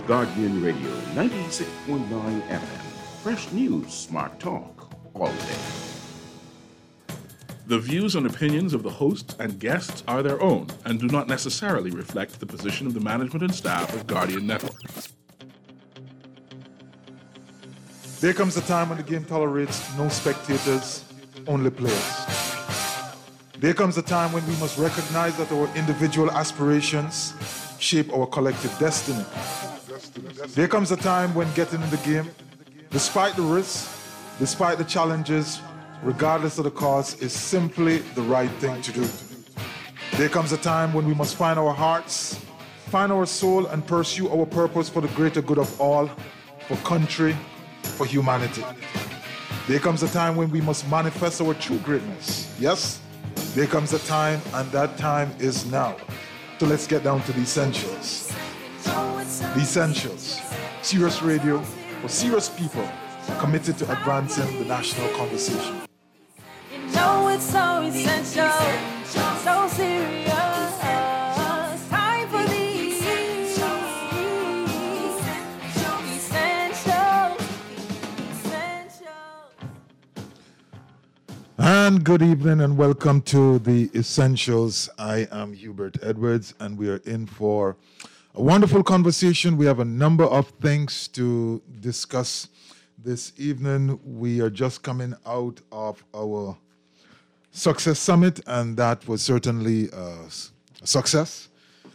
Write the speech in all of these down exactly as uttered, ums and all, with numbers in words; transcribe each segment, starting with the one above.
Guardian Radio, ninety-six point nine F M. Fresh news, smart talk, all day. The views and opinions of the hosts and guests are their own and do not necessarily reflect the position of the management and staff of Guardian Network. There comes a time when the game tolerates no spectators, only players. There comes a time when we must recognize that our individual aspirations shape our collective destiny. There comes a time when getting in the game, despite the risks, despite the challenges, regardless of the cost, is simply the right thing to do. There comes a time when we must find our hearts, find our soul, and pursue our purpose for the greater good of all, for country, for humanity. There comes a time when we must manifest our true greatness. Yes, there comes a time, and that time is now. So let's get down to the essentials. The essentials. Serious radio for serious people committed to advancing the national conversation. You know it's so essential, so serious. Time for the essential, essential. And good evening and welcome to the Essentials. I am Hubert Edwards and we are in for a wonderful conversation. We have a number of things to discuss this evening. We are just coming out of our Success Summit, and that was certainly a success.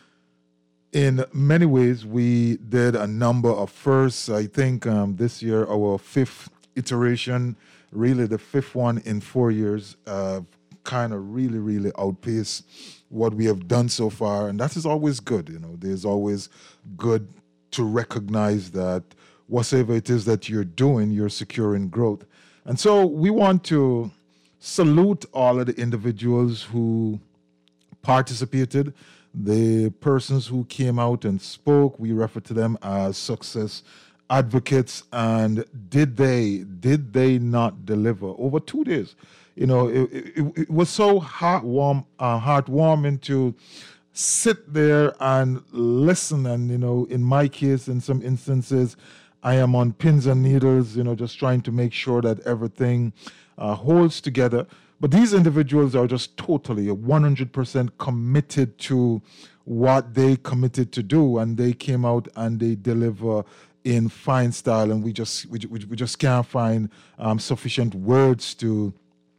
In many ways, we did a number of firsts. I think um, this year, our fifth iteration, really the fifth one in four years, uh, kind of really, really outpaced what we have done so far. And that is always good. You know, there's always good to recognize that whatever it is that you're doing, you're securing growth. And so we want to salute all of the individuals who participated, the persons who came out and spoke. We refer to them as success advocates. And did they, did they not deliver over two days? You know, it, it, it was so heartwarm, uh, heartwarming to sit there and listen. And, you know, in my case, in some instances, I am on pins and needles, you know, just trying to make sure that everything uh, holds together. But these individuals are just totally one hundred percent committed to what they committed to do. And they came out and they deliver in fine style. And we just we, we, we just can't find um, sufficient words to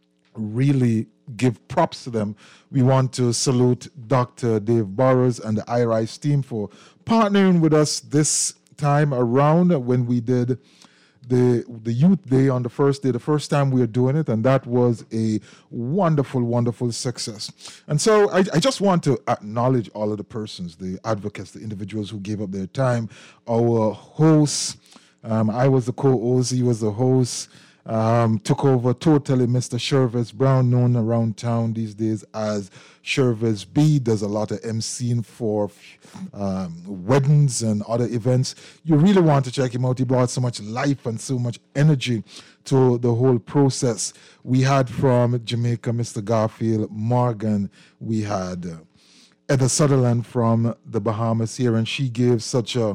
really give props to them. We want to salute Doctor Dave Burrows and the I RISE team for partnering with us this time around when we did the the Youth Day on the first day, the first time we were doing it, and that was a wonderful, wonderful success. And so I, I just want to acknowledge all of the persons, the advocates, the individuals who gave up their time, our hosts. Um, I was the co-host, he was the host. Um, took over totally Mister Shervis Brown, known around town these days as Shervis B. Does a lot of emceeing for um, weddings and other events. You really want to check him out. He brought so much life and so much energy to the whole process. We had from Jamaica, Mister Garfield Morgan. We had uh, Edda Sutherland from the Bahamas here, and she gave such a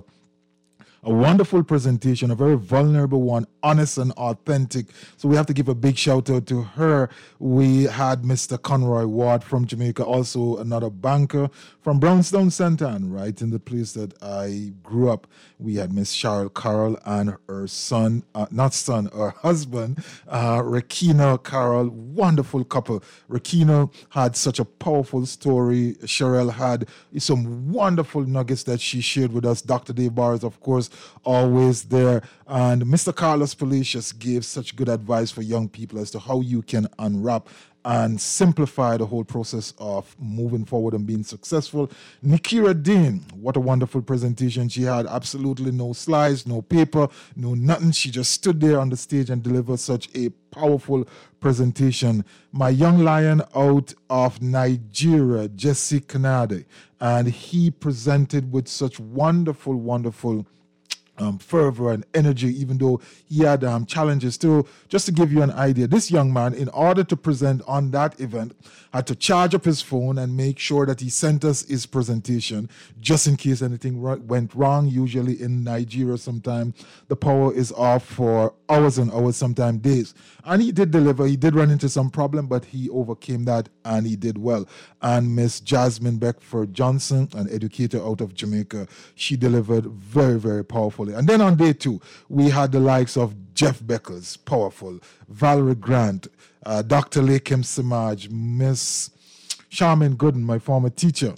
A wonderful presentation, a very vulnerable one, honest and authentic. So we have to give a big shout out to her. We had Mister Conroy Ward from Jamaica, also another banker from Brownstown, Santan, right in the place that I grew up. We had Miss Cheryl Carroll and her son, uh, not son, her husband, uh, Rakina Carroll, wonderful couple. Rakina had such a powerful story. Cheryl had some wonderful nuggets that she shared with us. Doctor Dave Burrows, of course, always there. And Mister Carlos Palacios gave such good advice for young people as to how you can unwrap and simplify the whole process of moving forward and being successful. Nikira Dean, what a wonderful presentation she had. Absolutely no slides, no paper, no nothing. She just stood there on the stage and delivered such a powerful presentation. My young lion out of Nigeria, Jesse Kanade, and he presented with such wonderful, wonderful Um, fervor and energy, even though he had um, challenges too. Just to give you an idea, this young man, in order to present on that event, had to charge up his phone and make sure that he sent us his presentation just in case anything ro- went wrong. Usually in Nigeria, sometimes the power is off for hours and hours, sometimes days. And he did deliver. He did run into some problem, but he overcame that and he did well. And Miss Jasmine Beckford Johnson, an educator out of Jamaica, she delivered very, very powerfully. And then on day two, we had the likes of Jeff Beckles, powerful, Valerie Grant, uh, Doctor Lakem Samaj, Miss Charmin Gooden, my former teacher,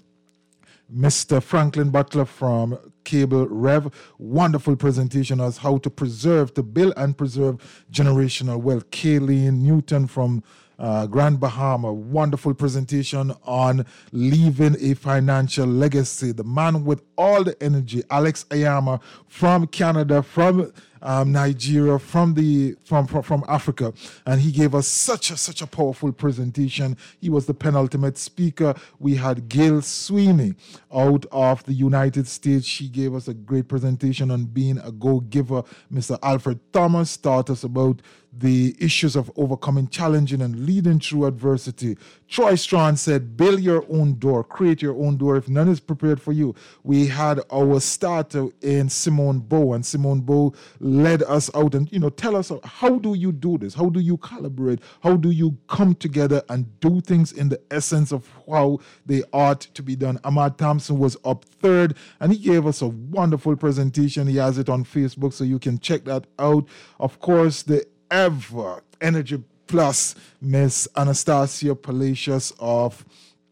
Mister Franklin Butler from Cable Rev, wonderful presentation as how to preserve, to build and preserve generational wealth. Kayleen Newton from uh, Grand Bahama, wonderful presentation on leaving a financial legacy. The man with all the energy, Alex Ayama from Canada, from um, Nigeria, from the from, from from Africa, and he gave us such a such a powerful presentation. He was the penultimate speaker. We had Gail Sweeney out of the United States. She gave us a great presentation on being a go-giver. Mister Alfred Thomas taught us about the issues of overcoming challenging and leading through adversity. Troy Strawn said, build your own door, create your own door if none is prepared for you. We had our starter in Simone Bow, and Simone Bow led us out and, you know, tell us, how do you do this? How do you calibrate? How do you come together and do things in the essence of how they ought to be done? Ahmad Thompson was up third, and he gave us a wonderful presentation. He has it on Facebook, so you can check that out. Of course, the ever Energy Plus, Miss Anastasia Palacios of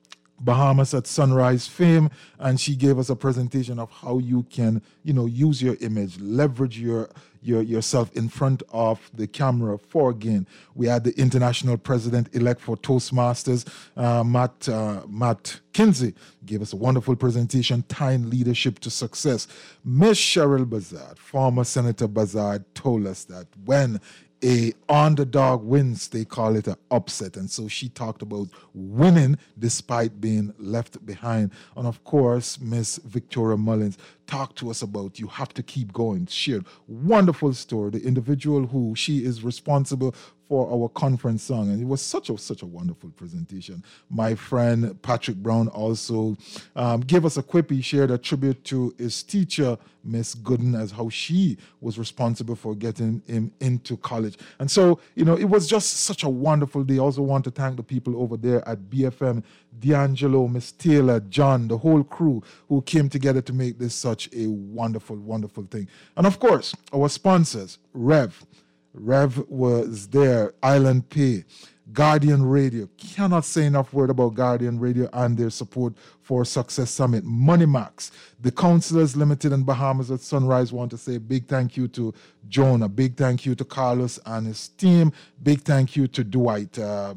Bahamas at Sunrise fame, and she gave us a presentation of how you can, you know, use your image, leverage your your yourself in front of the camera for gain. We had the international president-elect for Toastmasters, uh, Matt uh, Matt Kinsey, gave us a wonderful presentation, Tying Leadership to Success. Miss Cheryl Bazard, former Senator Bazard, told us that when a underdog wins, they call it an upset. And so she talked about winning despite being left behind. And of course, Miss Victoria Mullins talked to us about you have to keep going. Shared wonderful story. The individual who she is responsible for our conference song, and it was such a such a wonderful presentation. My friend Patrick Brown also um, gave us a quip. He shared a tribute to his teacher, Miss Gooden, as how she was responsible for getting him into college. And so, you know, it was just such a wonderful day. I also want to thank the people over there at B F M, D'Angelo, Miss Taylor, John, the whole crew who came together to make this such a wonderful, wonderful thing. And of course, our sponsors, Rev. Rev was there, Island Pay, Guardian Radio. Cannot say enough word about Guardian Radio and their support for Success Summit. Moneymax, the Counselors Limited in Bahamas at Sunrise want to say a big thank you to Joan, a big thank you to Carlos and his team, big thank you to Dwight, uh,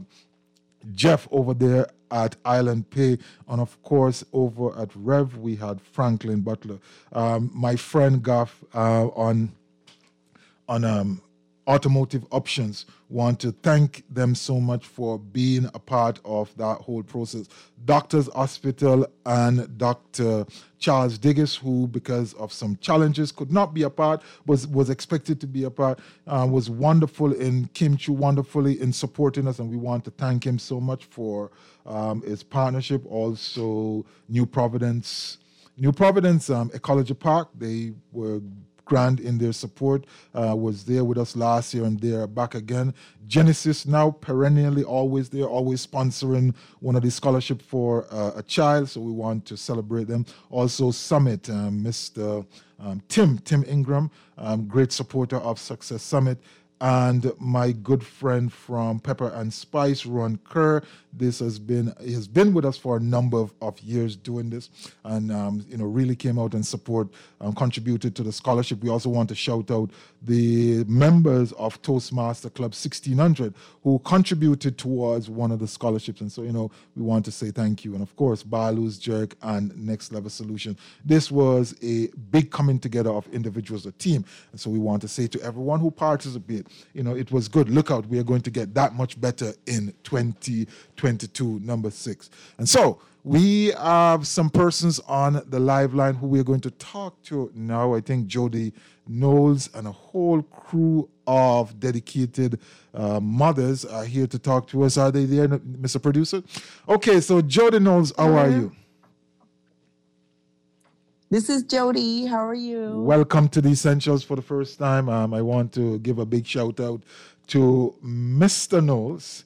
Jeff over there at Island Pay, and of course over at Rev we had Franklin Butler. Um, my friend Goff uh, on on um, Automotive Options, want to thank them so much for being a part of that whole process. Doctors Hospital and Doctor Charles Diggis, who because of some challenges could not be a part, was was expected to be a part, uh, was wonderful in came through wonderfully in supporting us, and we want to thank him so much for um, his partnership. Also, New Providence, New Providence um, Ecology Park, they were grand in their support, uh, was there with us last year and they're back again. Genesis now perennially always there, always sponsoring one of the scholarship for uh, a child, so we want to celebrate them. Also Summit, um, Mister Um, Tim, Tim Ingram, um, great supporter of Success Summit. And my good friend from Pepper and Spice, Ron Kerr. This has been he has been with us for a number of, of years doing this, and um, you know really came out and support, um, contributed to the scholarship. We also want to shout out the members of Toastmaster Club sixteen hundred who contributed towards one of the scholarships, and so you know we want to say thank you. And of course, Balu's Jerk and Next Level Solution. This was a big coming together of individuals, a team, and so we want to say to everyone who participated, you know, it was good. Look out, we are going to get that much better in twenty twenty-two, number six. And so we have some persons on the live line who we're going to talk to now. I think Jody Knowles and a whole crew of dedicated uh, mothers are here to talk to us. Are they there, Mister Producer? Okay, so Jody Knowles, how are you? This is Jody. How are you? Welcome to the Essentials for the first time. Um, I want to give a big shout out to Mister Knowles.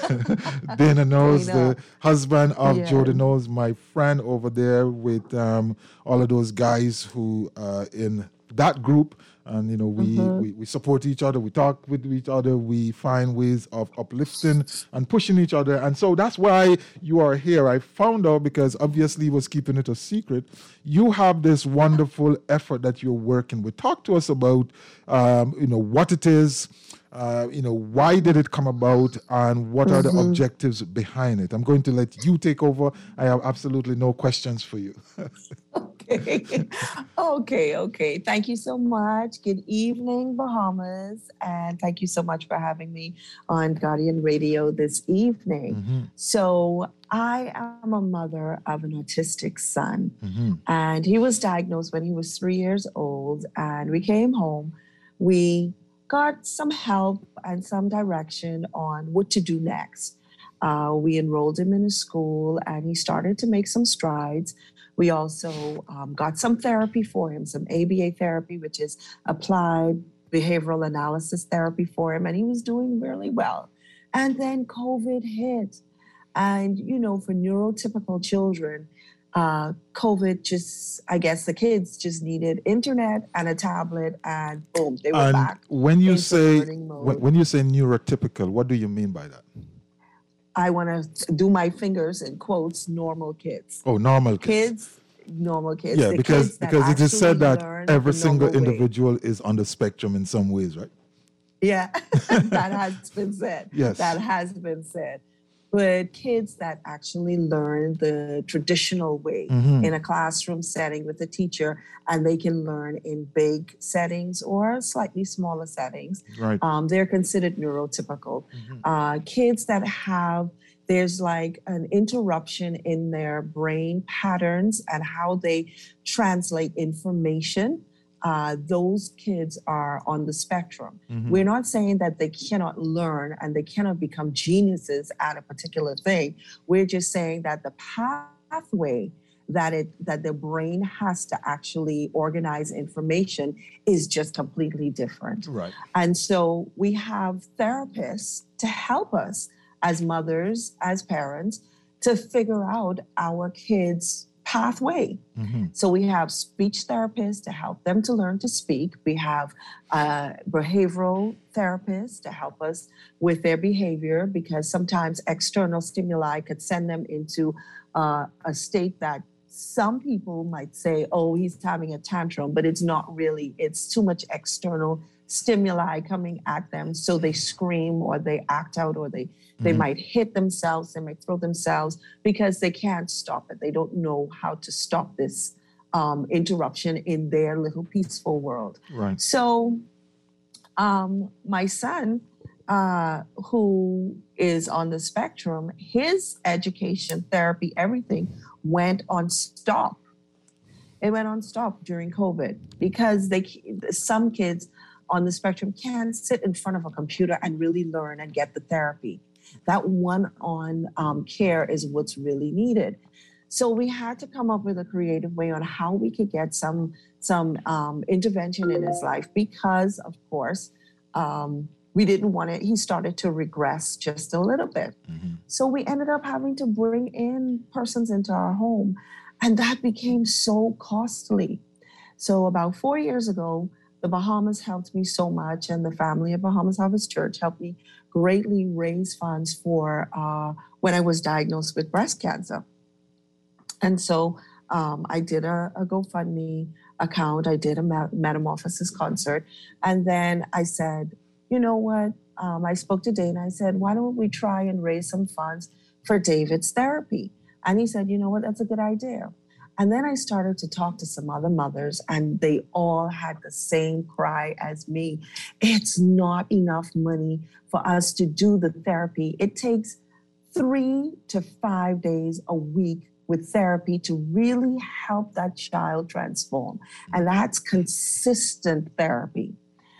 Dana Knowles, Dana. the husband of Yeah. Jody Knowles, my friend over there with um, all of those guys who are in that group. And, you know, we, Mm-hmm. we, we support each other. We talk with each other. We find ways of uplifting and pushing each other. And so that's why you are here. I found out because obviously he was keeping it a secret. You have this wonderful effort that you're working with. Talk to us about, um, you know, what it is. Uh, you know, why did it come about and what are the objectives behind it? I'm going to let you take over. I have absolutely no questions for you. Okay. okay. Okay. Thank you so much. Good evening, Bahamas. And thank you so much for having me on Guardian Radio this evening. Mm-hmm. So, I am a mother of an autistic son, Mm-hmm. and he was diagnosed when he was three years old. And we came home. We got some help and some direction on what to do next. Uh, we enrolled him in a school and he started to make some strides. We also um, got some therapy for him, some A B A therapy, which is applied behavioral analysis therapy for him, and he was doing really well. And then COVID hit. And, you know, for neurotypical children, uh, COVID just, I guess the kids just needed internet and a tablet, and boom, they were And back. when you into say learning mode. when, when you say neurotypical, what do you mean by that? I want to do my fingers in quotes, normal kids. Oh, normal kids. Kids, normal kids. Yeah, The because kids that because it is said actually that learn every the single normal way. individual is on the spectrum in some ways, right? Yeah, that has been said. Yes. That has been said. But kids that actually learn the traditional way Mhm. in a classroom setting with a teacher, and they can learn in big settings or slightly smaller settings, Right. um, they're considered neurotypical. Uh, kids that have, there's like an interruption in their brain patterns and how they translate information. Uh, those kids are on the spectrum. Mhm. We're not saying that they cannot learn and they cannot become geniuses at a particular thing. We're just saying that the pathway that it that the brain has to actually organize information is just completely different. Right. And so we have therapists to help us as mothers, as parents, to figure out our kids' pathway. Mhm. So we have speech therapists to help them to learn to speak. We have uh, behavioral therapists to help us with their behavior, because sometimes external stimuli could send them into uh, a state that some people might say, oh, he's having a tantrum, but it's not really. It's too much external stimuli coming at them. So they scream or they act out, or they, they Mhm. might hit themselves, they might throw themselves because they can't stop it. They don't know how to stop this um, interruption in their little peaceful world. Right. So um, my son, uh, who is on the spectrum, his education, therapy, everything went on stop. It went on stop during COVID because they some kids on the spectrum can't sit in front of a computer and really learn and get the therapy. That one-on um, care is what's really needed. So we had to come up with a creative way on how we could get some some um, intervention in his life, because, of course, um, we didn't want it. He started to regress just a little bit. Mhm. So we ended up having to bring in persons into our home, and that became so costly. So about four years ago, the Bahamas helped me so much, and the family of Bahamas Harvest Church helped me greatly raise funds for uh, when I was diagnosed with breast cancer. And so um, I did a, a GoFundMe account. I did a ma- Metamorphosis concert. And then I said, you know what? Um, I spoke to Dana. I said, why don't we try and raise some funds for David's therapy? And he said, you know what? That's a good idea. And then I started to talk to some other mothers, and they all had the same cry as me. It's not enough money for us to do the therapy. It takes three to five days a week with therapy to really help that child transform. And that's consistent therapy.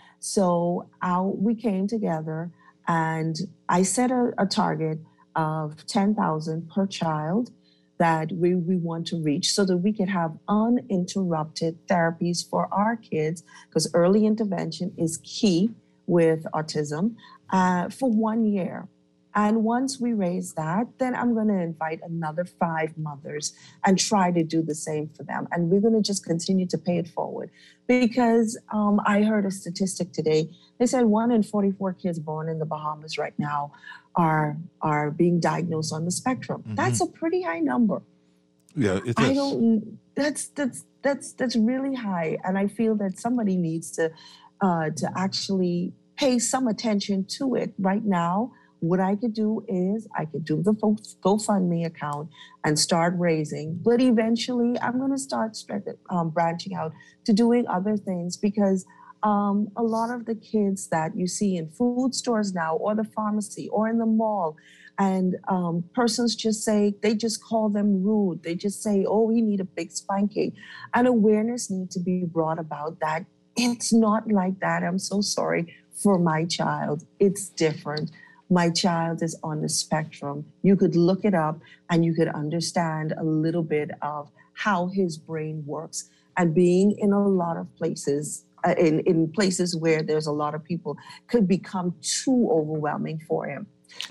So our, we came together, and I set a, a target of ten thousand per child that we, we want to reach so that we could have uninterrupted therapies for our kids, because early intervention is key with autism, uh, for one year. And once we raise that, then I'm going to invite another five mothers and try to do the same for them. And we're going to just continue to pay it forward. Because um, I heard a statistic today. They said one in forty-four kids born in the Bahamas right now are, are being diagnosed on the spectrum. Mm-hmm. That's a pretty high number. Yeah, it is. I don't, that's, that's, that's, that's really high. And I feel that somebody needs to, uh, to actually pay some attention to it right now. What I could do is I could do the GoFundMe account and start raising, but eventually I'm going to start um, branching out to doing other things, because um, a lot of the kids that you see in food stores now, or the pharmacy, or in the mall, and um, persons just say, they just call them rude. They just say, oh, we need a big spanking. And awareness needs to be brought about that it's not like that. I'm so sorry for my child. It's different. My child is on the spectrum. You could look it up and you could understand a little bit of how his brain works. And being in a lot of places, uh, in, in places where there's a lot of people, could become too overwhelming for him.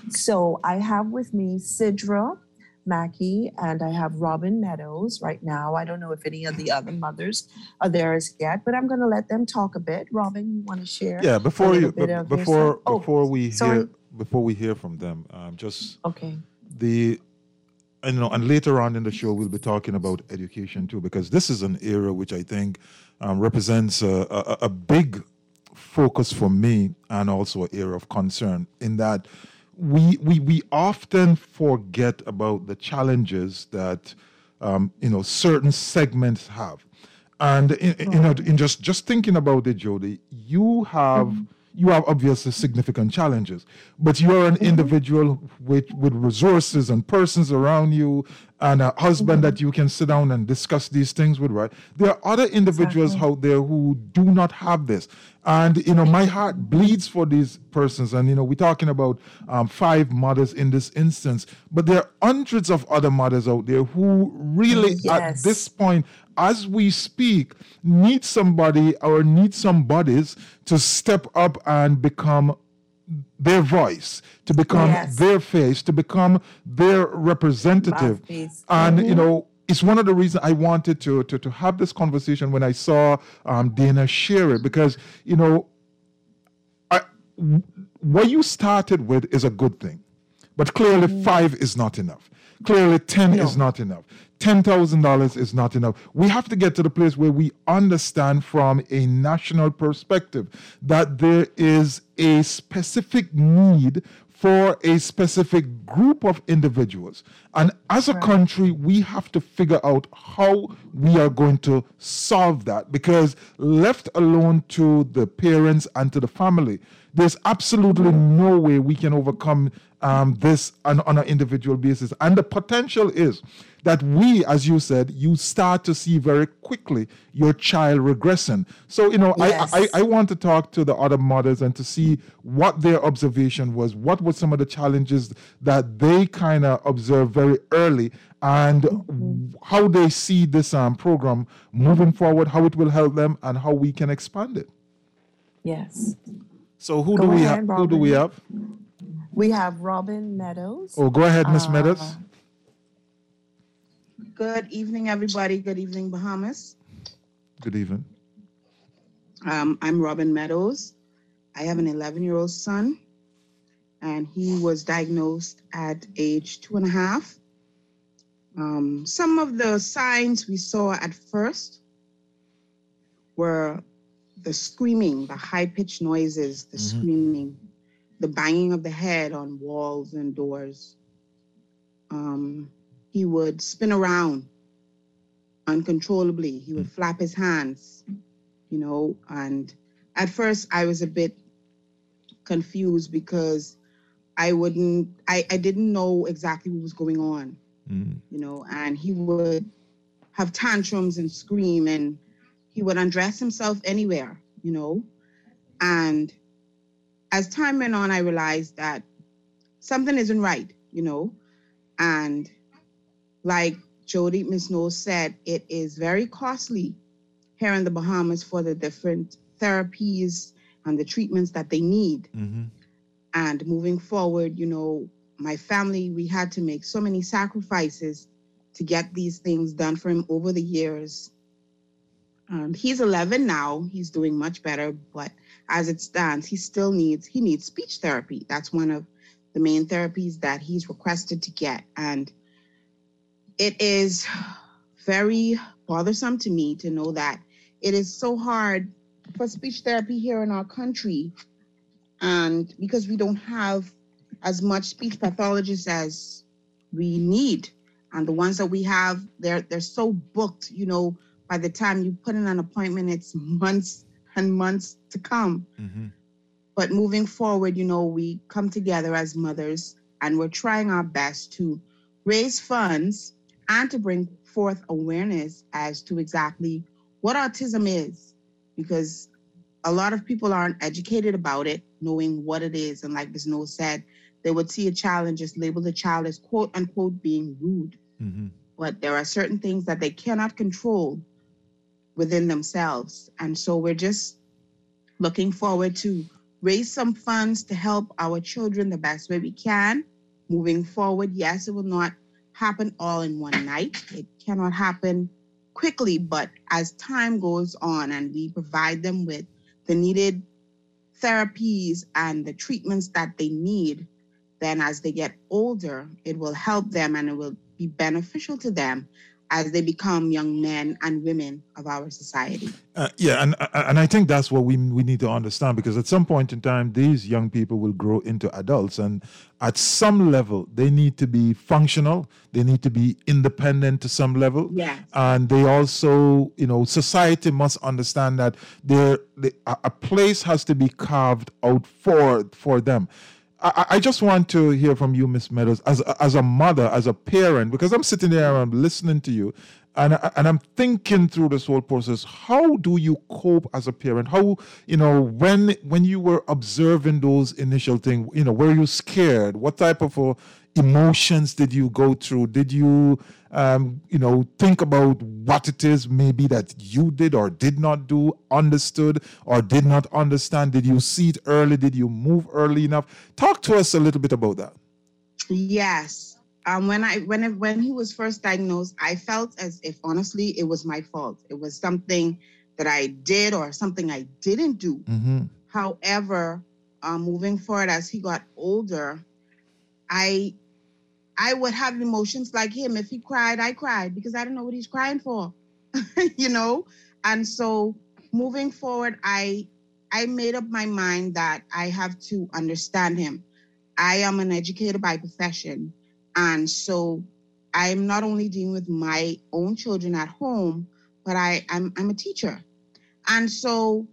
So I have with me Sidra Mackey, and I have Robin Meadows right now. I don't know if any of the other mothers are there as yet, but I'm going to let them talk a bit. Robin, you want to share? Yeah, before you, b- before oh, before we sorry. hear before we hear from them, um, just okay. the, you know, and later on in the show we'll be talking about education too, because this is an area which I think um, represents a, a, a big focus for me, and also an area of concern in that. We, we we often forget about the challenges that um, you know certain segments have, and in, in, you know, in just just thinking about it, Jody, you have mm-hmm. you have obviously significant challenges, but you are an mm-hmm. individual with with resources and persons around you, and a husband mm-hmm. that you can sit down and discuss these things with. Right? There are other individuals exactly. out there who do not have this. And, you know, my heart bleeds for these persons. And, you know, we're talking about um, five mothers in this instance, but there are hundreds of other mothers out there who really, yes. at this point, as we speak, need somebody or need some bodies to step up and become their voice, to become yes. their face, to become their representative. Mouthpiece. And, mm-hmm. you know, it's one of the reasons I wanted to, to, to have this conversation when I saw um, Dana share it, because, you know, I, what you started with is a good thing, but clearly mm. five is not enough. Clearly ten no. is not enough. ten thousand dollars is not enough. We have to get to the place where we understand from a national perspective that there is a specific need for a specific group of individuals. And as a right. country, we have to figure out how we are going to solve that, because left alone to the parents and to the family, there's absolutely no way we can overcome um, this on, on an individual basis. And the potential is that we, as you said, you start to see very quickly your child regressing. So, you know, yes. I, I, I want to talk to the other mothers and to see what their observation was, what were some of the challenges that they kind of observed very early, and mm-hmm. how they see this um, program moving forward, how it will help them, and how we can expand it. Yes. So who go do we ahead, have? Robin. Who do we have? We have Robin Meadows. Oh, go ahead, Miss uh, Meadows. Good evening, everybody. Good evening, Bahamas. Good evening. Um, I'm Robin Meadows. I have an eleven-year-old son, and he was diagnosed at age two and a half. Um, some of the signs we saw at first were the screaming, the high-pitched noises, the mm-hmm. screaming, the banging of the head on walls and doors. Um, he would spin around uncontrollably. He would flap his hands, you know, and at first I was a bit confused because I wouldn't, I, I didn't know exactly what was going on, Mm. you know, and he would have tantrums and scream, and he would undress himself anywhere, you know. And as time went on, I realized that something isn't right, you know. And like Jody Miss Knowles said, it is very costly here in the Bahamas for the different therapies and the treatments that they need. Mm-hmm. And moving forward, you know, my family, we had to make so many sacrifices to get these things done for him over the years. Um, he's eleven now. He's doing much better, but as it stands, he still needs, he needs speech therapy. That's one of the main therapies that he's requested to get. And it is very bothersome to me to know that it is so hard for speech therapy here in our country. And because we don't have as much speech pathologists as we need. And the ones that we have, they're they're so booked, you know, by the time you put in an appointment, it's months and months to come. Mm-hmm. But moving forward, you know, we come together as mothers and we're trying our best to raise funds and to bring forth awareness as to exactly what autism is, because a lot of people aren't educated about it, knowing what it is. And like Miz Knowles said, they would see a child and just label the child as quote unquote being rude. Mm-hmm. But there are certain things that they cannot control within themselves. And so we're just looking forward to raise some funds to help our children the best way we can. Moving forward, yes, it will not happen all in one night. It cannot happen quickly, but as time goes on and we provide them with the needed therapies and the treatments that they need, then as they get older, it will help them and it will be beneficial to them as they become young men and women of our society. Uh, yeah, and and I think that's what we we need to understand, because at some point in time, these young people will grow into adults, and at some level, they need to be functional. They need to be independent to some level. Yes. And they also, you know, society must understand that there the, a a place has to be carved out for for them. I, I just want to hear from you, Miss Meadows, as a, as a mother, as a parent, because I'm sitting there and I'm listening to you, and I, and I'm thinking through this whole process. How do you cope as a parent? How, you know, when when you were observing those initial things, you know, were you scared? What type of uh, emotions did you go through? Did you, um, you know, think about what it is maybe that you did or did not do, understood or did not understand? Did you see it early? Did you move early enough? Talk to us a little bit about that. Yes. Um, when I when it, when he was first diagnosed, I felt as if honestly it was my fault. It was something that I did or something I didn't do. Mm-hmm. However, um, moving forward as he got older, I I would have emotions like him. If he cried, I cried because I didn't know what he's crying for, you know. And so moving forward, I I made up my mind that I have to understand him. I am an educator by profession. And so I'm not only dealing with my own children at home, but I, I'm, I'm a teacher. And so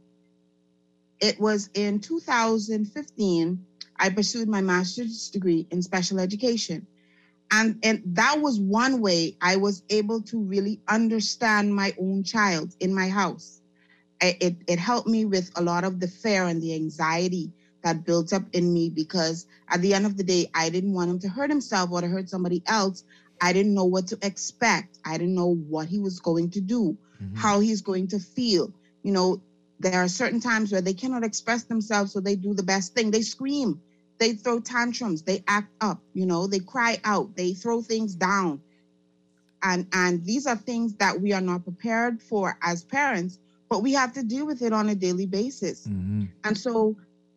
it was in two thousand fifteen, I pursued my master's degree in special education. And, and that was one way I was able to really understand my own child in my house. I, it, it helped me with a lot of the fear and the anxiety that built up in me, because at the end of the day, I didn't want him to hurt himself or to hurt somebody else. I didn't know what to expect. I didn't know what he was going to do, mm-hmm. how he's going to feel. You know, there are certain times where they cannot express themselves, so they do the best thing. They scream, they throw tantrums, they act up, you know, they cry out, they throw things down. And, and these are things that we are not prepared for as parents, but we have to deal with it on a daily basis. Mm-hmm. And so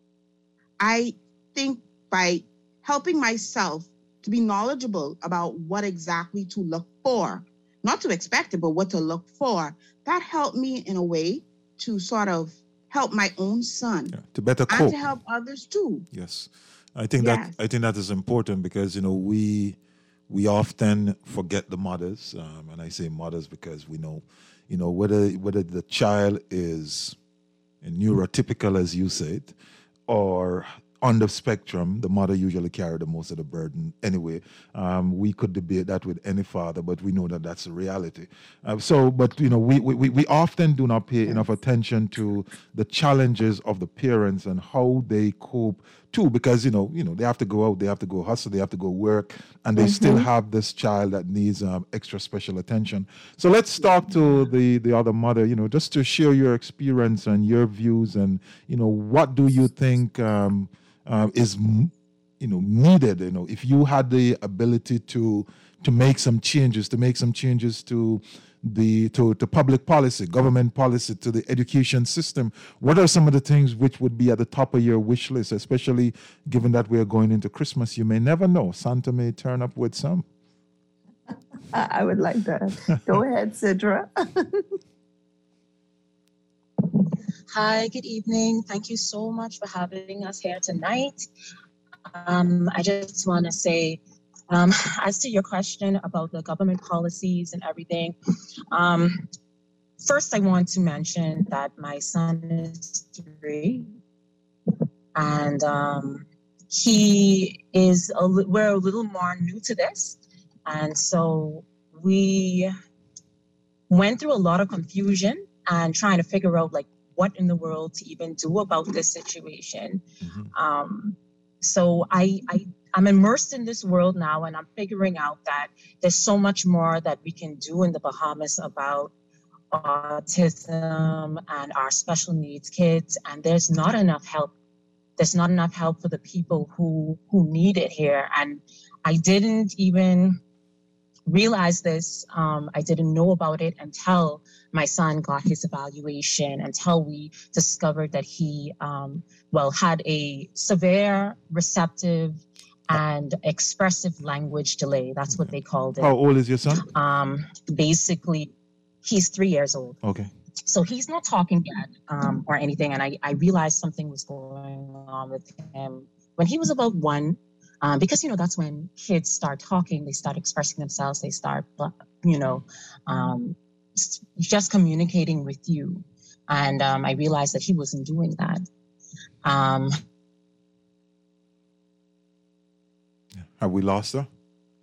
I think by helping myself to be knowledgeable about what exactly to look for, not to expect it, but what to look for, that helped me in a way to sort of help my own son, yeah, to better cope, and to help others too. Yes, I think Yes. that I think that is important, because you know we we often forget the mothers, um, and I say mothers because we know, you know, whether whether the child is neurotypical, as you said, or on the spectrum, the mother usually carry the most of the burden anyway. Um, we could debate that with any father, but we know that that's a reality. Uh, so, but you know, we, we we often do not pay enough attention to the challenges of the parents and how they cope too, because you know, you know, they have to go out, they have to go hustle, they have to go work, and they still have this child that needs um, extra special attention. So let's talk to the the other mother, you know, just to share your experience and your views, and you know, what do you think um, uh, is m- you know needed? You know, if you had the ability to to make some changes, to make some changes to the to, to public policy, government policy, to the education system, what are some of the things which would be at the top of your wish list, especially given that we're going into Christmas? You may never know. Santa may turn up with some. I I would like that. Go ahead, Sidra. Hi, good evening. Thank you so much for having us here tonight. Um, I just want to say, um, as to your question about the government policies and everything, um, first I want to mention that my son is three, and um, he is a li- we're a little more new to this, and so we went through a lot of confusion and trying to figure out like what in the world to even do about this situation. Mm-hmm. Um, so I, I, I'm immersed in this world now, and I'm figuring out that there's so much more that we can do in the Bahamas about autism and our special needs kids, and there's not enough help. There's not enough help for the people who who need it here. And I didn't even realize this. Um, I didn't know about it until my son got his evaluation, until we discovered that he, um, well, had a severe receptive and expressive language delay. That's what they called it. How old is your son? Um, basically, he's three years old. Okay. So he's not talking yet um, or anything. And I, I realized something was going on with him when he was about one. Um, because, you know, that's when kids start talking, they start expressing themselves, they start, you know, um, just communicating with you. And um, I realized that he wasn't doing that. Um, Have we lost her?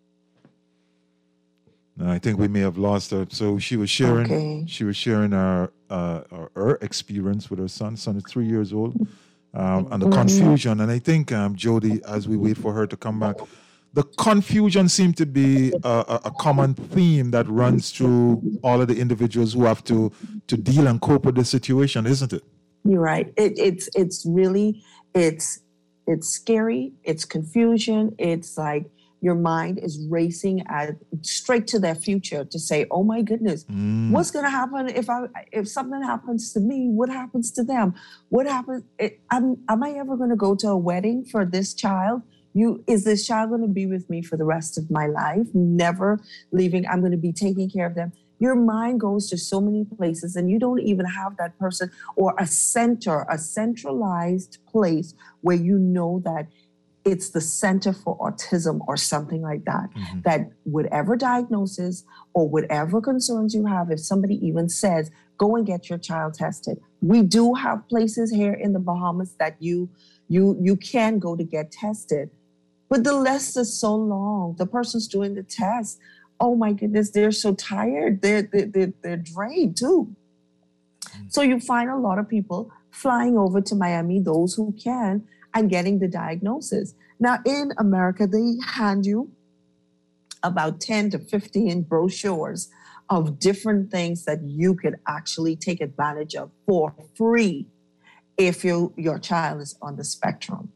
No, I think we may have lost her. So she was sharing, Okay. she was sharing her, uh, her, her experience with her son. Son is three years old. Um, and the confusion, and I think um, Jody, as we wait for her to come back, the confusion seemed to be a, a, a common theme that runs through all of the individuals who have to to deal and cope with the situation, isn't it? You're right. It, it's it's really it's it's scary. It's confusion. It's like your mind is racing at straight to their future to say, "Oh my goodness, Mm. what's going to happen if I if something happens to me? What happens to them? What happens? It, am am I ever going to go to a wedding for this child? You is this child going to be with me for the rest of my life? Never leaving. I'm going to be taking care of them." Your mind goes to so many places, and you don't even have that person or a center, a centralized place where you know that it's the Center for Autism or something like that, Mhm. that whatever diagnosis or whatever concerns you have, if somebody even says, go and get your child tested. We do have places here in the Bahamas that you you you can go to get tested. But the list is so long. The person's doing the test. Oh my goodness, they're so tired. They're, they're, they're, they're drained too. So you find a lot of people flying over to Miami, those who can, and getting the diagnosis. Now in America, they hand you about ten to fifteen brochures of different things that you could actually take advantage of for free if you, your child is on the spectrum.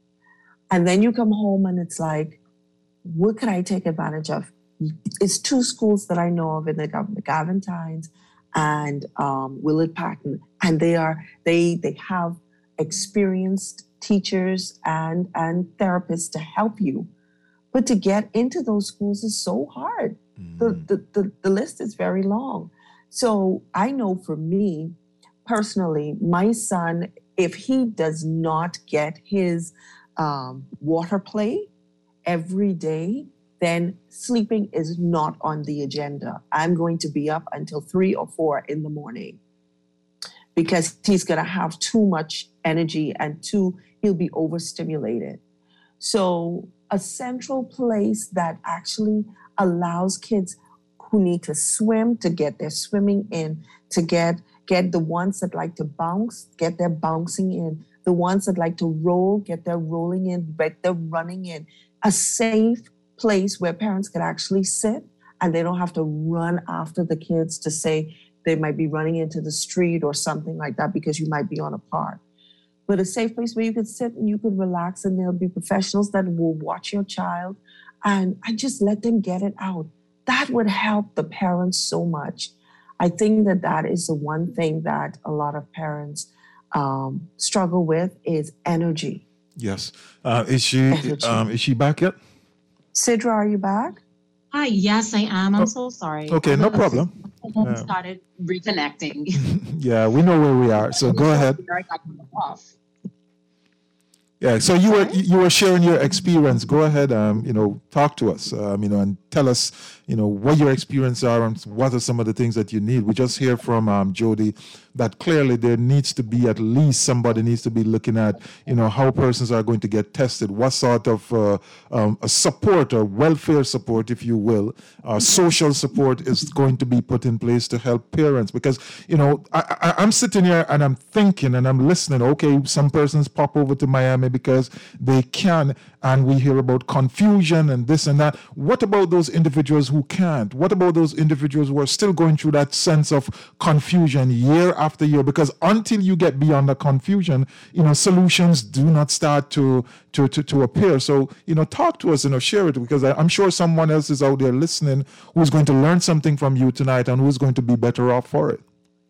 And then you come home and it's like, what could I take advantage of? It's two schools that I know of in the government, Gaventines and um, Willard Patton, and they are they they have experienced teachers and and therapists to help you. But to get into those schools is so hard. The, the, the, the list is very long. So I know for me, personally, my son, if he does not get his um, water play every day, then sleeping is not on the agenda. I'm going to be up until three or four in the morning because he's going to have too much energy and too, he'll be overstimulated. So a central place that actually allows kids who need to swim to get their swimming in, to get get the ones that like to bounce, get their bouncing in, the ones that like to roll, get their rolling in, get their running in. A safe place where parents can actually sit and they don't have to run after the kids to say they might be running into the street or something like that because you might be on a park. But a safe place where you can sit and you can relax, and there'll be professionals that will watch your child and, and just let them get it out. That would help the parents so much. I think that that is the one thing that a lot of parents um, struggle with is energy. Yes. Uh, is she Energy. um, is she back yet? Sidra, are you back? Hi, yes, I am. I'm Oh, so sorry. Okay, no problem. I Yeah. started reconnecting. Yeah, we know where we are. So go ahead. I got off. Yeah. So you were Sorry? you were sharing your experience. Go ahead. Um, you know, talk to us. Um, you know, and tell us, you know, what your experiences are and what are some of the things that you need. We just hear from um, Jody that clearly there needs to be at least somebody needs to be looking at, you know, how persons are going to get tested, what sort of uh, um, a support or welfare support, if you will, uh, social support is going to be put in place to help parents. Because, you know, I, I, I'm sitting here and I'm thinking and I'm listening. Okay, some persons pop over to Miami because they can, and we hear about confusion and this and that. What about those individuals who can't? What about those individuals who are still going through that sense of confusion year after year? Because until you get beyond the confusion, you know, solutions do not start to to to, to appear. So, you know, talk to us, you know, share it, because I, I'm sure someone else is out there listening who's going to learn something from you tonight and who's going to be better off for it.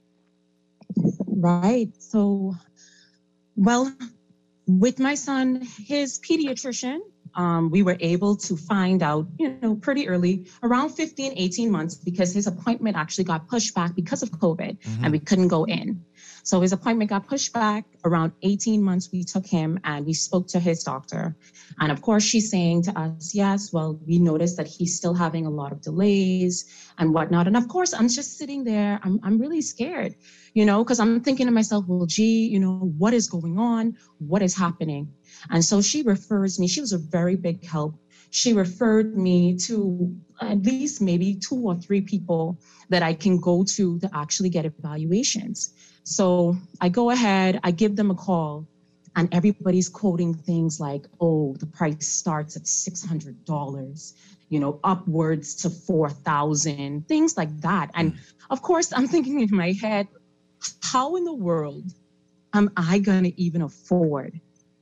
Right. So, well, with my son, his pediatrician, um, we were able to find out, you know, pretty early, around fifteen, eighteen months, because his appointment actually got pushed back because of COVID and we couldn't go in. So his appointment got pushed back around eighteen months. We took him and we spoke to his doctor. And of course, she's saying to us, yes, well, we noticed that he's still having a lot of delays and whatnot. And of course, I'm just sitting there. I'm, I'm really scared, you know, because I'm thinking to myself, well, gee, you know, what is going on? What is happening? And so she refers me. She was a very big help. She referred me to at least maybe two or three people that I can go to to actually get evaluations. So I go ahead, I give them a call, and everybody's quoting things like, oh, the price starts at six hundred dollars, you know, upwards to four thousand dollars, things like that. And of course, I'm thinking in my head, how in the world am I going to even afford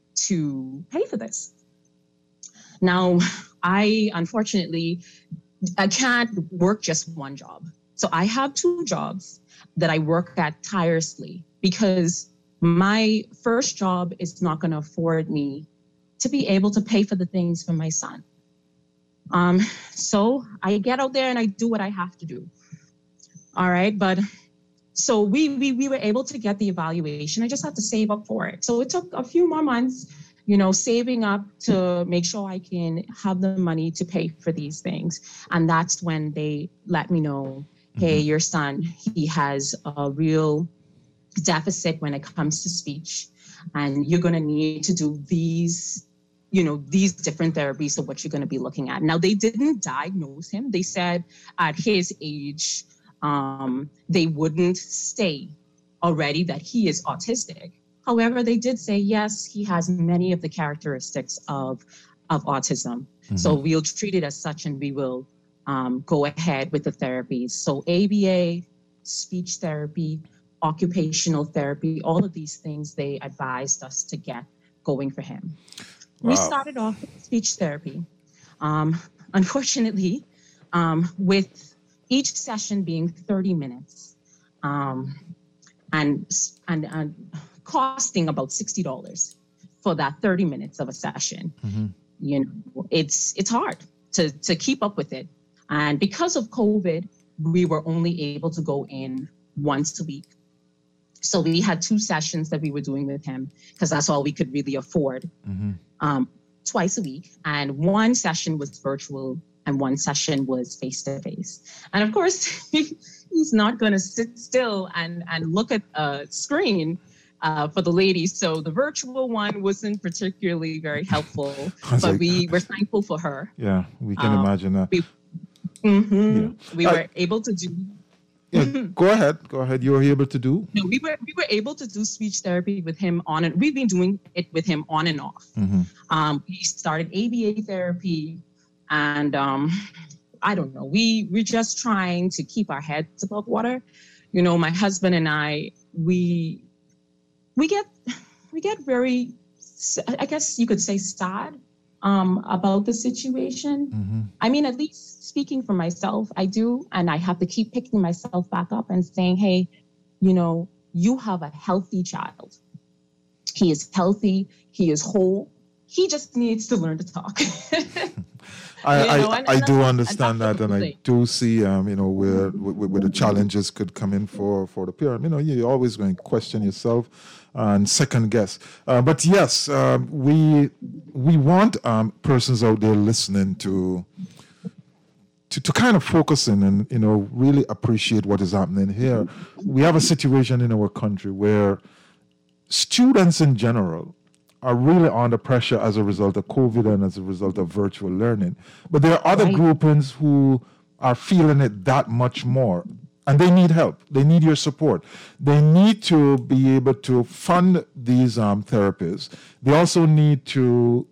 to pay for this? Now, I unfortunately, I can't work just one job. So I have two jobs that I work at tirelessly because my first job is not going to afford me to be able to pay for the things for my son. Um, so I get out there and I do what I have to do. All right. But so we, we, we were able to get the evaluation. I just had to save up for it. So it took a few more months, you know, saving up to make sure I can have the money to pay for these things. And that's when they let me know, hey, your son, he has a real deficit when it comes to speech, and you're going to need to do these, you know, these different therapies of what you're going to be looking at. Now, they didn't diagnose him. They said at his age, um, they wouldn't say already that he is autistic. However, they did say, yes, he has many of the characteristics of, of autism. Mm-hmm. So we'll treat it as such, and we will um, go ahead with the therapies. So A B A, speech therapy, occupational therapy, all of these things they advised us to get going for him. Wow. We started off with speech therapy. Um, unfortunately, um, with each session being thirty minutes um, and, and, and costing about sixty dollars for that thirty minutes of a session, mm-hmm. you know, it's, it's hard to, to keep up with it. And because of COVID, we were only able to go in once a week. So we had two sessions that we were doing with him because that's all we could really afford, mm-hmm. um, twice a week. And one session was virtual and one session was face to face. And of course, he's not going to sit still and, and look at a screen uh, for the ladies. So the virtual one wasn't particularly very helpful, but like, we were thankful for her. Yeah, we can Um, imagine that. We, Mhm. Yeah. we Uh, were able to do Yeah, go ahead. Go ahead. You were able to do? no, we were we were able to do speech therapy with him on and we've been doing it with him on and off. Mhm. Um, we started A B A therapy, and um, I don't know. We we're just trying to keep our heads above water. You know, my husband and I, we we get we get very, I guess you could say, sad um, about the situation. Mhm. I mean, at least speaking for myself, I do, and I have to keep picking myself back up and saying, hey, you know, you have a healthy child. He is healthy. He is whole. He just needs to learn to talk. I, You know, I, and- I and do that's- understand and that, that's and the I thing. do see, um, you know, where, where where the challenges could come in for for the parent. You know, you're always going to question yourself and second guess. Uh, but yes, um, we we want um, persons out there listening to. To, to kind of focus in and, you know, really appreciate what is happening here. We have a situation in our country where students in general are really under pressure as a result of COVID and as a result of virtual learning. But there are other Right. groupings who are feeling it that much more. And they need help. They need your support. They need to be able to fund these um, therapies. They also need to,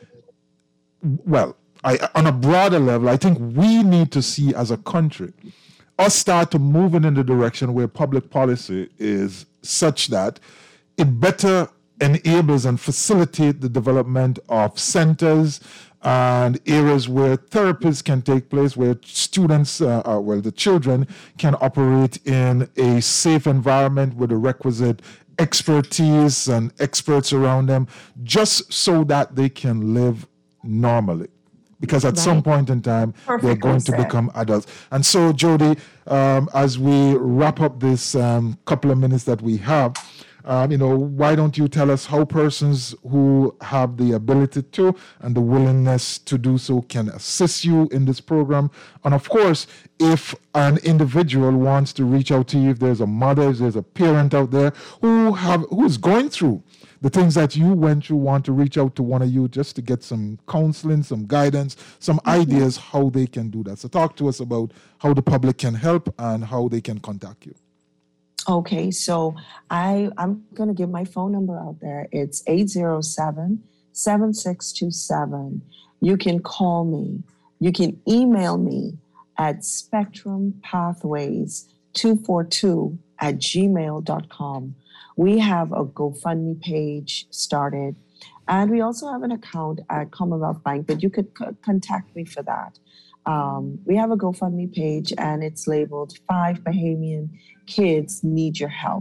well, I, on a broader level, I think we need to see as a country us start to moving in the direction where public policy is such that it better enables and facilitate the development of centers and areas where therapies can take place, where students, uh, uh, well, the children can operate in a safe environment with the requisite expertise and experts around them, just so that they can live normally. Because at some Right. point in time, they're Perfectly going to said. become adults. And so, Jody, um, as we wrap up this um, couple of minutes that we have, um, you know, why don't you tell us how persons who have the ability to and the willingness to do so can assist you in this program? And of course, if an individual wants to reach out to you, if there's a mother, if there's a parent out there who have who's going through the things that you went through, want to reach out to one of you just to get some counseling, some guidance, some ideas how they can do that. So talk to us about how the public can help and how they can contact you. Okay, so I I'm gonna give my phone number out there. It's eight zero seven, seven six two seven. You can call me. You can email me at spectrumpathways two four two at gmail dot com. We have a GoFundMe page started, and we also have an account at Commonwealth Bank, but you could c- contact me for that. Um, we have a GoFundMe page, and it's labeled Five Bahamian Kids Need Your Help.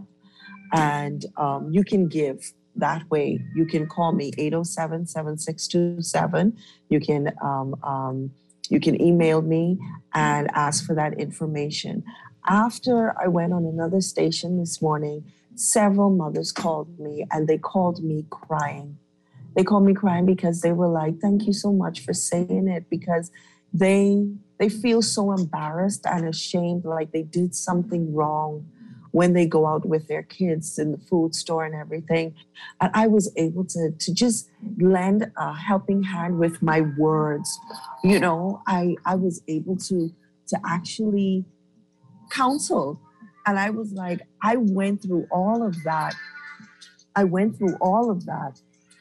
And um, you can give that way. You can call me eight oh seven, seven six two seven. You can um, um, you can email me and ask for that information. After I went on another station this morning, several mothers called me, and they called me crying. They called me crying because they were like, "Thank you so much for saying it," because they they feel so embarrassed and ashamed, like they did something wrong when they go out with their kids in the food store and everything. And I was able to, to just lend a helping hand with my words. You know, I, I was able to, to actually counsel. And I was like, I went through all of that. I went through all of that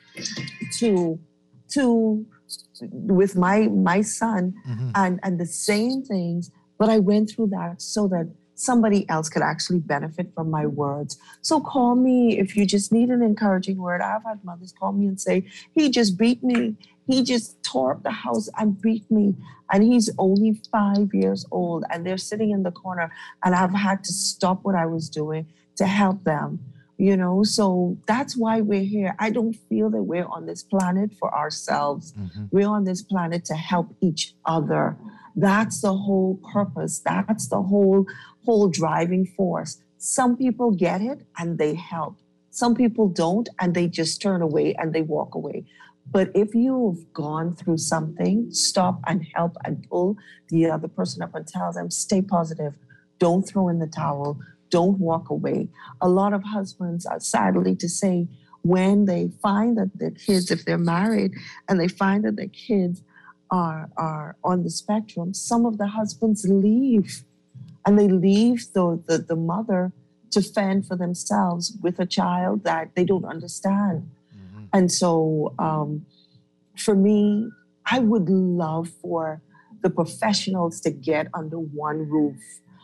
to, to, with my, my son Mhm. and, and the same things, but I went through that so that somebody else could actually benefit from my words. So call me if you just need an encouraging word. I've had mothers call me and say, he just beat me. He just tore up the house and beat me. And he's only five years old, and they're sitting in the corner, and I've had to stop what I was doing to help them. You know, so that's why we're here. I don't feel that we're on this planet for ourselves. Mhm. We're on this planet to help each other. That's the whole purpose. That's the whole whole driving force. Some people get it and they help. Some people don't, and they just turn away and they walk away. But if you've gone through something, stop and help and pull the other person up and tell them, stay positive. Don't throw in the towel. Don't walk away. A lot of husbands are sadly to say, when they find that their kids, if they're married, and they find that their kids are, are on the spectrum, some of the husbands leave. And they leave the, the, the mother to fend for themselves with a child that they don't understand. Mm-hmm. And so um, for me, I would love for the professionals to get under one roof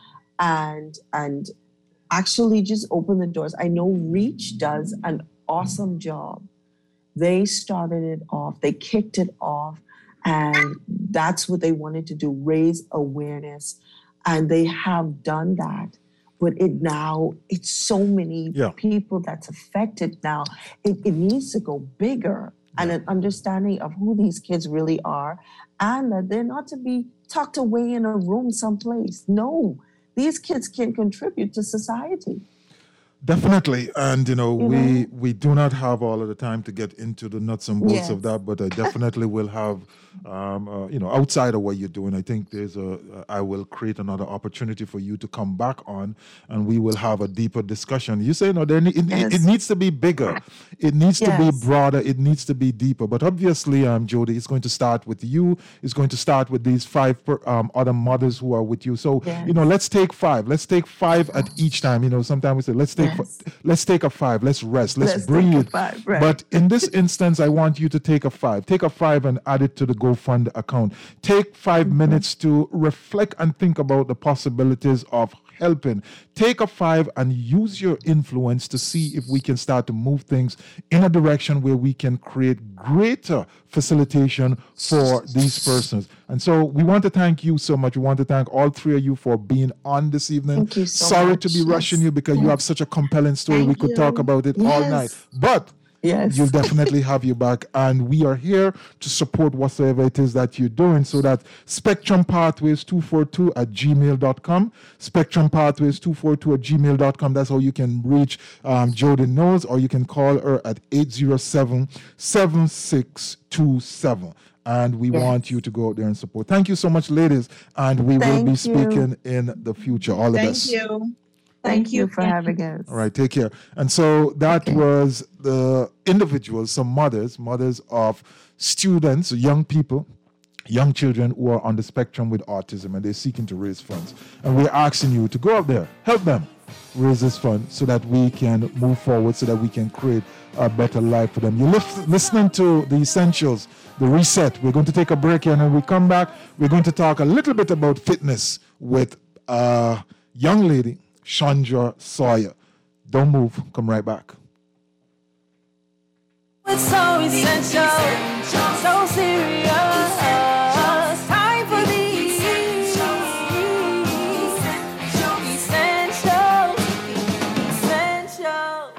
and, and actually just open the doors. I know Reach does an awesome job. They started it off, they kicked it off, and that's what they wanted to do, raise awareness. And they have done that. But it now, it's so many yeah. people that's affected now. It, it needs to go bigger yeah. and an understanding of who these kids really are and that they're not to be tucked away in a room someplace. No, these kids can contribute to society. Definitely. And, you know, You we, know? we do not have all of the time to get into the nuts and bolts Yes. of that, but I definitely will have, um, uh, you know, outside of what you're doing, I think there's a, uh, I will create another opportunity for you to come back on and we will have a deeper discussion. You say, no, there ne- it, Yes. it needs to be bigger. It needs to be Yes. broader. It needs to be deeper. But obviously, um, Jody, it's going to start with you. It's going to start with these five per, um, other mothers who are with you. So, Yes. you know, let's take five. Let's take five at each time. You know, sometimes we say, let's take, Yes. fi- let's take a five. Let's rest. Let's, Let's take a breathe. five, right. But in this instance, I want you to take a five. Take a five and add it to the GoFund account. Take five Mm-hmm. minutes to reflect and think about the possibilities of helping. Take a five and use your influence to see if we can start to move things in a direction where we can create greater facilitation for these persons. And so we want to thank you so much. We want to thank all three of you for being on this evening. Thank you so Sorry much. to be rushing Yes. you because you have such a compelling story. Thank we could you. talk about it all Yes. night. But Yes. you'll definitely have you back. And we are here to support whatsoever it is that you're doing. So that Spectrum Pathways two forty-two at gmail dot com. Spectrum Pathways two forty-two at gmail dot com. That's how you can reach um, Jody Knowles, or you can call her at eight zero seven, seven six two seven. And we Yes. want you to go out there and support. Thank you so much, ladies. And we will Thank be you. speaking in the future. All the Thank best. you. Thank you for having us. All right, take care. And so that Okay. was the individuals, some mothers, mothers of students, young people, young children who are on the spectrum with autism, and they're seeking to raise funds. And we're asking you to go out there, help them raise this fund so that we can move forward, so that we can create a better life for them. You're lif- listening to The Essentials, The Reset. We're going to take a break here, and when we come back, we're going to talk a little bit about fitness with a young lady, Chandra Sawyer. Don't move. Come right back. It's so essential, so serious. Time for these essential, essential.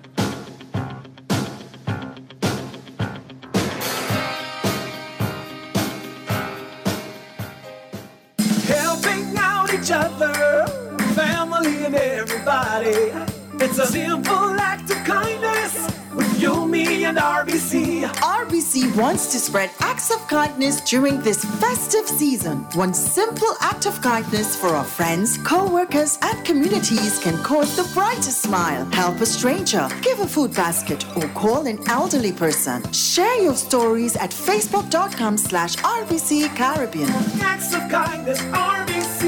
Helping out each other, family and everybody. It's a simple act of kindness with you, me, and R B C. R B C wants to spread acts of kindness during this festive season. One simple act of kindness for our friends, co-workers, and communities can cause the brightest smile. Help a stranger, give a food basket, or call an elderly person. Share your stories at facebook.com slash RBC Caribbean. Acts of kindness, R B C.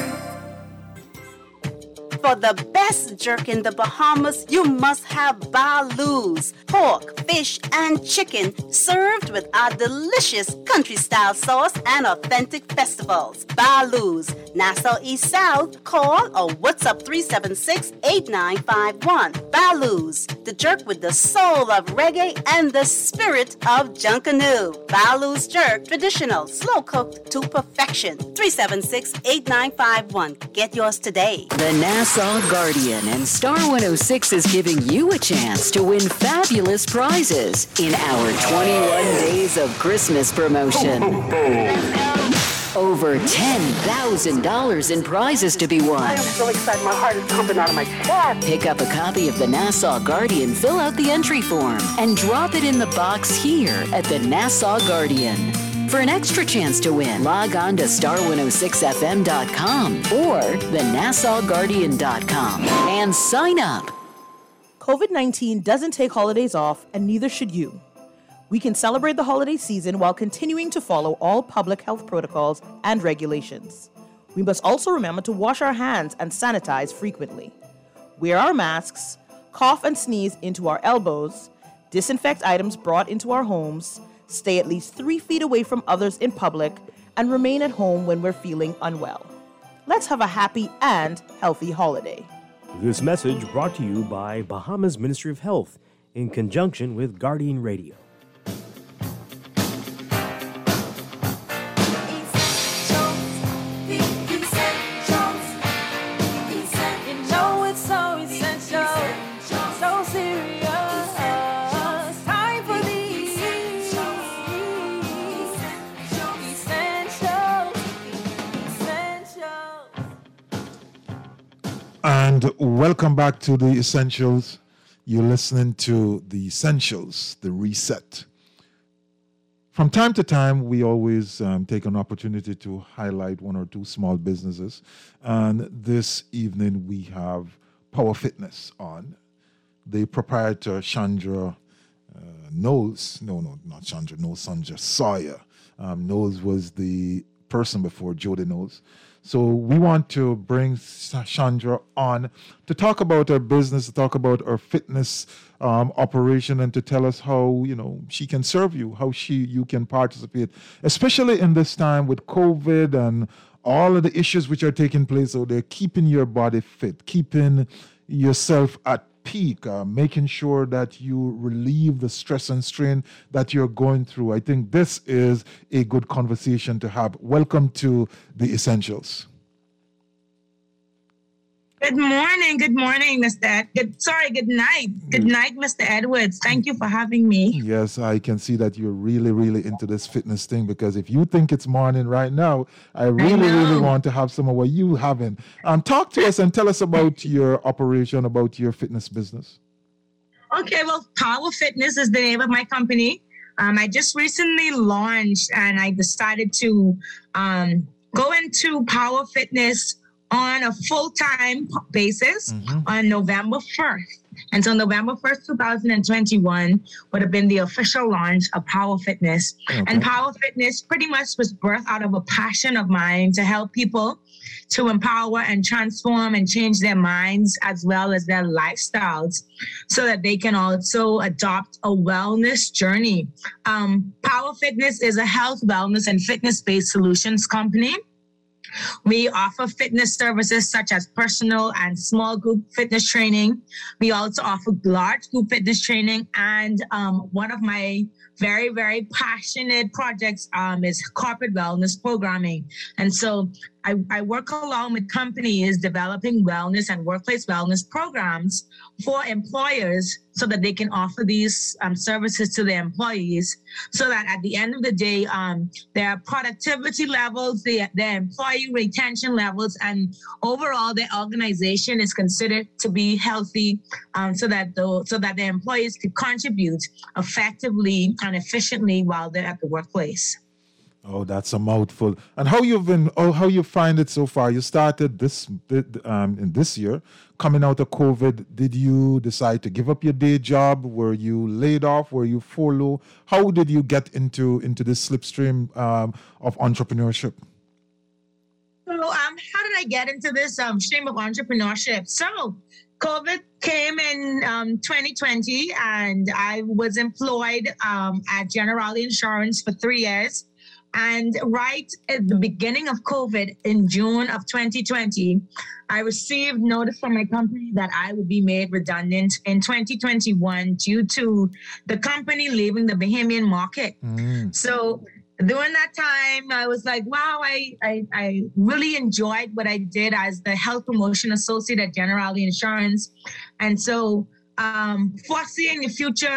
For the best jerk in the Bahamas, you must have Baloo's. Pork, fish, and chicken served with our delicious country-style sauce and authentic festivals. Baloo's, Nassau East South. Call or WhatsApp three seven six, eight nine five one. Baloo's, the jerk with the soul of reggae and the spirit of Junkanoo. Baloo's jerk, traditional, slow-cooked to perfection. three seven six, eight nine five one. Get yours today. The Nassau Guardian and Star one oh six is giving you a chance to win fabulous prizes in our twenty-one Days of Christmas promotion. Over ten thousand dollars in prizes to be won. I am so excited. My heart is pumping out of my chest. Pick up a copy of the Nassau Guardian, fill out the entry form, and drop it in the box here at the Nassau Guardian. For an extra chance to win, log on to star one oh six f m dot com or the nassau guardian dot com and sign up. COVID nineteen doesn't take holidays off, and neither should you. We can celebrate the holiday season while continuing to follow all public health protocols and regulations. We must also remember to wash our hands and sanitize frequently. Wear our masks, cough and sneeze into our elbows, disinfect items brought into our homes, stay at least three feet away from others in public, and remain at home when we're feeling unwell. Let's have a happy and healthy holiday. This message brought to you by Bahamas Ministry of Health in conjunction with Guardian Radio. And welcome back to the Essentials. You're listening to the Essentials, the Reset. From time to time, we always um, take an opportunity to highlight one or two small businesses. And this evening, we have Power Fitness on. The proprietor, Chandra uh, Knowles, no, no, not Chandra Knowles, Chandra Sawyer. Um, Knowles was the person before Jody Knowles. So we want to bring Chandra on to talk about her business, to talk about her fitness um, operation, and to tell us how, you know, she can serve you, how she you can participate, especially in this time with COVID and all of the issues which are taking place out there, keeping your body fit, keeping yourself at peak, uh, making sure that you relieve the stress and strain that you're going through. I think this is a good conversation to have. Welcome to the Essentials. Good morning. Good morning, Mister Ed. Good, sorry, good night. Good night, Mister Edwards. Thank you for having me. Yes, I can see that you're really, really into this fitness thing, because if you think it's morning right now, I really, I really want to have some of what you having. Um, talk to us and tell us about your operation, about your fitness business. Okay, well, Power Fitness is the name of my company. Um, I just recently launched, and I decided to um, go into Power Fitness on a full-time basis mm-hmm. on November first. And so November first, twenty twenty-one would have been the official launch of Power Fitness. Okay. And Power Fitness pretty much was birthed out of a passion of mine to help people to empower and transform and change their minds as well as their lifestyles so that they can also adopt a wellness journey. Um, Power Fitness is a health, wellness, and fitness-based solutions company. We offer fitness services such as personal and small group fitness training. We also offer large group fitness training. And um, one of my very, very passionate projects um, is corporate wellness programming. And so I, I work along with companies developing wellness and workplace wellness programs for employers so that they can offer these um, services to their employees so that at the end of the day, um, their productivity levels, their, their employee retention levels, and overall their organization is considered to be healthy um, so that the, so that their employees can contribute effectively and efficiently while they're at the workplace. Oh, that's a mouthful. And how you've been, oh, how you find it so far? You started this um, in this year, coming out of COVID. Did you decide to give up your day job? Were you laid off? Were you furloughed? How did you get into into this slipstream um, of entrepreneurship? So, um, how did I get into this um, stream of entrepreneurship? So, COVID came in um, twenty twenty, and I was employed um, at Generali Insurance for three years. And right at the beginning of COVID in June of twenty twenty, I received notice from my company that I would be made redundant in twenty twenty-one due to the company leaving the Bahamian market. Mm. So during that time, I was like, wow, I, I, I really enjoyed what I did as the health promotion associate at Generali Insurance. And so um, foreseeing the future,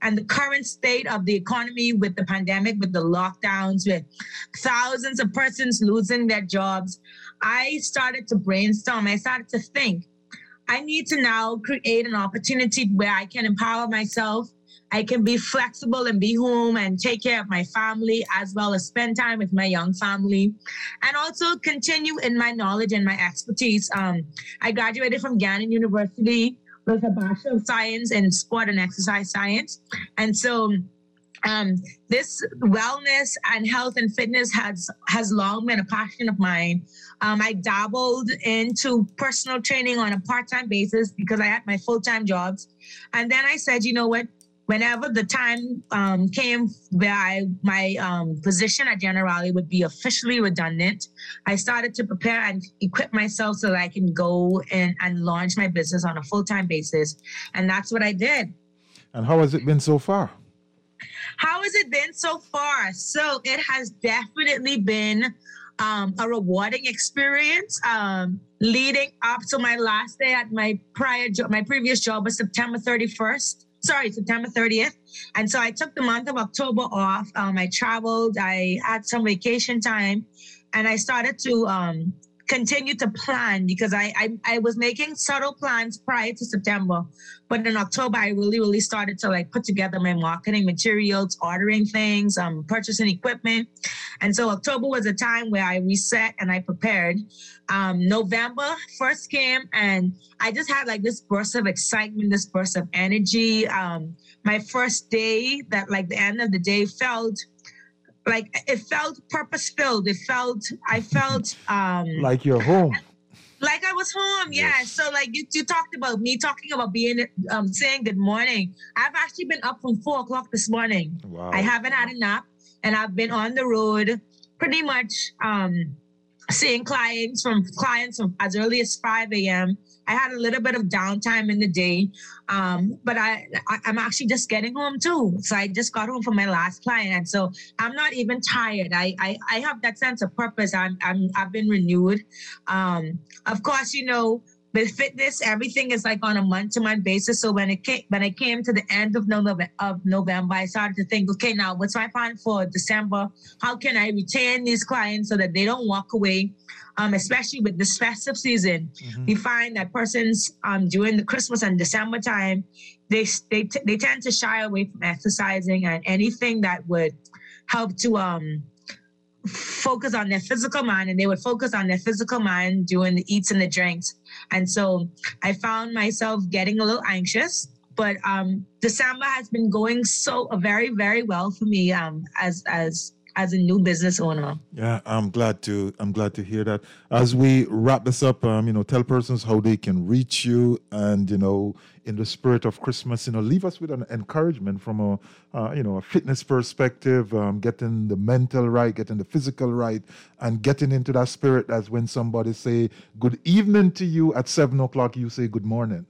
and the current state of the economy with the pandemic, with the lockdowns, with thousands of persons losing their jobs, I started to brainstorm. I started to think, I need to now create an opportunity where I can empower myself. I can be flexible and be home and take care of my family, as well as spend time with my young family, and also continue in my knowledge and my expertise. Um, I graduated from Gannon University with a Bachelor of Science in Sport and Exercise Science. And so um, this wellness and health and fitness has, has long been a passion of mine. Um, I dabbled into personal training on a part-time basis because I had my full-time jobs. And then I said, you know what? Whenever the time um, came where I, my um, position at Generali would be officially redundant, I started to prepare and equip myself so that I can go in and launch my business on a full-time basis. And that's what I did. And how has it been so far? How has it been so far? So it has definitely been um, a rewarding experience. Um, leading up to my last day at my prior job, my previous job was September thirty-first. Sorry, September thirtieth. And so I took the month of October off. Um, I traveled, I had some vacation time, and I started to um, continue to plan because I, I I was making subtle plans prior to September. But in October, I really, really started to like put together my marketing materials, ordering things, um, purchasing equipment. And so October was a time where I reset and I prepared. Um, November first came and I just had like this burst of excitement, this burst of energy. Um, my first day, that like the end of the day felt like it felt purpose filled. It felt, I felt um, like you're home. Like I was home, yeah. Yes. So like you, you talked about me talking about being, um, saying good morning. I've actually been up from four o'clock this morning. Wow. I haven't had a nap, and I've been on the road pretty much um, seeing clients from clients from as early as five a.m. I had a little bit of downtime in the day, um, but I, I, I'm actually just getting home too. So I just got home from my last client. And so I'm not even tired. I, I, I have that sense of purpose. I'm, I'm, I've been renewed. Um, of course, you know, with fitness, everything is like on a month-to-month basis. So when it came, when I came to the end of November, of November, I started to think, okay, now what's my plan for December? How can I retain these clients so that they don't walk away? Um, especially with this festive season, mm-hmm. we find that persons um, during the Christmas and December time, they they t- they tend to shy away from exercising and anything that would help to um, focus on their physical mind, and they would focus on their physical mind during the eats and the drinks. And so I found myself getting a little anxious, but um, December has been going so uh, very, very well for me um, as as as a new business owner. Yeah, I'm glad to I'm glad to hear that. As we wrap this up, um, you know, tell persons how they can reach you, and you know, in the spirit of Christmas, you know, leave us with an encouragement from a uh, you know a fitness perspective, um, getting the mental right, getting the physical right, and getting into that spirit. As when somebody say good evening to you at seven o'clock, you say good morning.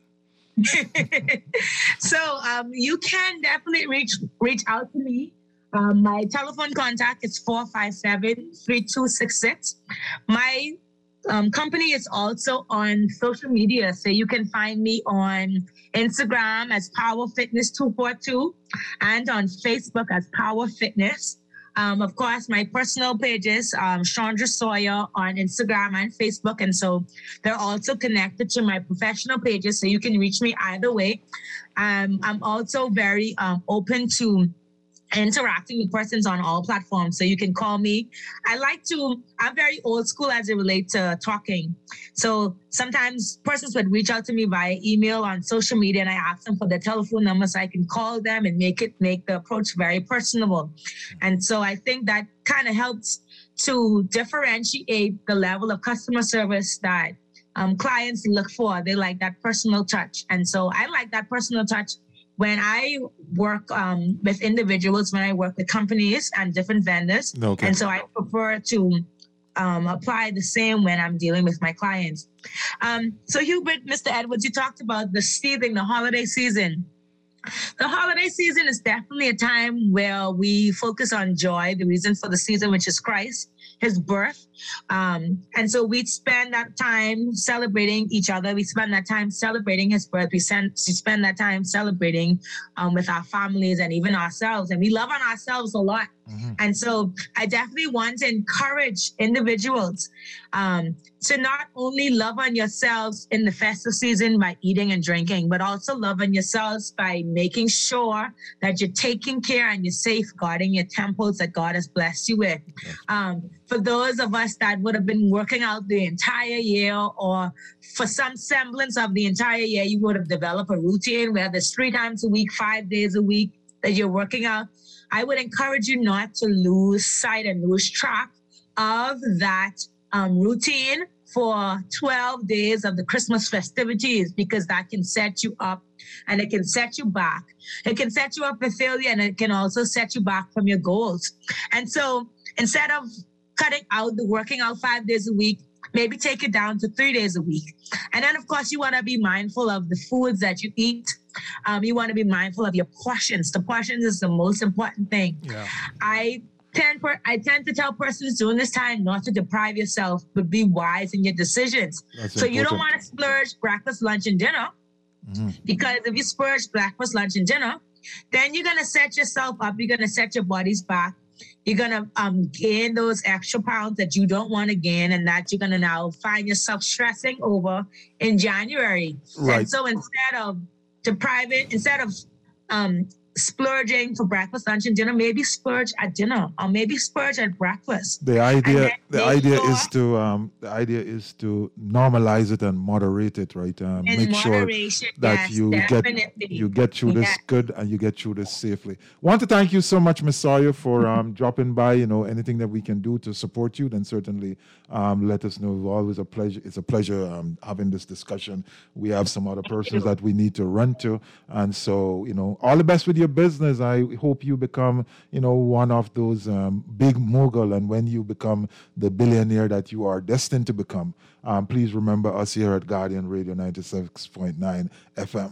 So um, you can definitely reach reach out to me. Um, my telephone contact is four five seven, three two six six. My um, company is also on social media. So you can find me on Instagram as Power Fitness two four two and on Facebook as Power Fitness. Um, of course, my personal pages, um, Chandra Sawyer on Instagram and Facebook. And so they're also connected to my professional pages. So you can reach me either way. Um, I'm also very um, open to interacting with persons on all platforms. So you can call me. I like to, I'm very old school as it relates to talking. So sometimes persons would reach out to me via email on social media, and I ask them for their telephone number so I can call them and make it, make the approach very personable. And so I think that kind of helps to differentiate the level of customer service that um, clients look for. They like that personal touch. And so I like that personal touch when I work um, with individuals, when I work with companies and different vendors. Okay. And so I prefer to um, apply the same when I'm dealing with my clients. Um, so Hubert, Mister Edwards, you talked about the season, the holiday season. The holiday season is definitely a time where we focus on joy, the reason for the season, which is Christ, his birth. Um, and so we spend that time celebrating each other. We spend that time celebrating his birth. We, send, we spend that time celebrating um, with our families and even ourselves. And we love on ourselves a lot. Mm-hmm. And so I definitely want to encourage individuals um, to not only love on yourselves in the festive season by eating and drinking, but also love on yourselves by making sure that you're taking care and you're safeguarding your temples that God has blessed you with. Um, for those of us that would have been working out the entire year, or for some semblance of the entire year, you would have developed a routine where there's three times a week, five days a week that you're working out. I would encourage you not to lose sight and lose track of that um, routine for twelve days of the Christmas festivities, because that can set you up and it can set you back. It can set you up for failure, and it can also set you back from your goals. And so instead of cutting out the working out five days a week, maybe take it down to three days a week. And then, of course, you want to be mindful of the foods that you eat. Um, you want to be mindful of your portions. The portions is the most important thing. Yeah. I tend per, I tend to tell persons during this time not to deprive yourself, but be wise in your decisions. That's so important. You don't want to splurge breakfast, lunch, and dinner. Mm-hmm. Because if you splurge breakfast, lunch, and dinner, then you're going to set yourself up. You're going to set your bodies back. You're going to um, gain those extra pounds that you don't want to gain, and that you're going to now find yourself stressing over in January. Right. And so instead of depriving, instead of um, splurging for breakfast, lunch, and dinner, maybe splurge at dinner, or maybe splurge at breakfast. The idea, the idea sure is to, um, the idea is to normalize it and moderate it, right? Um, make sure that yes, you definitely. get you get through this yeah. good and you get through this safely. Want to thank you so much, Miz Sawyer, for um, dropping by. You know, anything that we can do to support you, then certainly um, let us know. It's always a pleasure. It's a pleasure um, having this discussion. We have some other persons that we need to run to, and so you know, all the best with your business. I hope you become, you know, one of those um, big mogul, and when you become the billionaire that you are destined to become, um, please remember us here at Guardian Radio ninety-six point nine F M.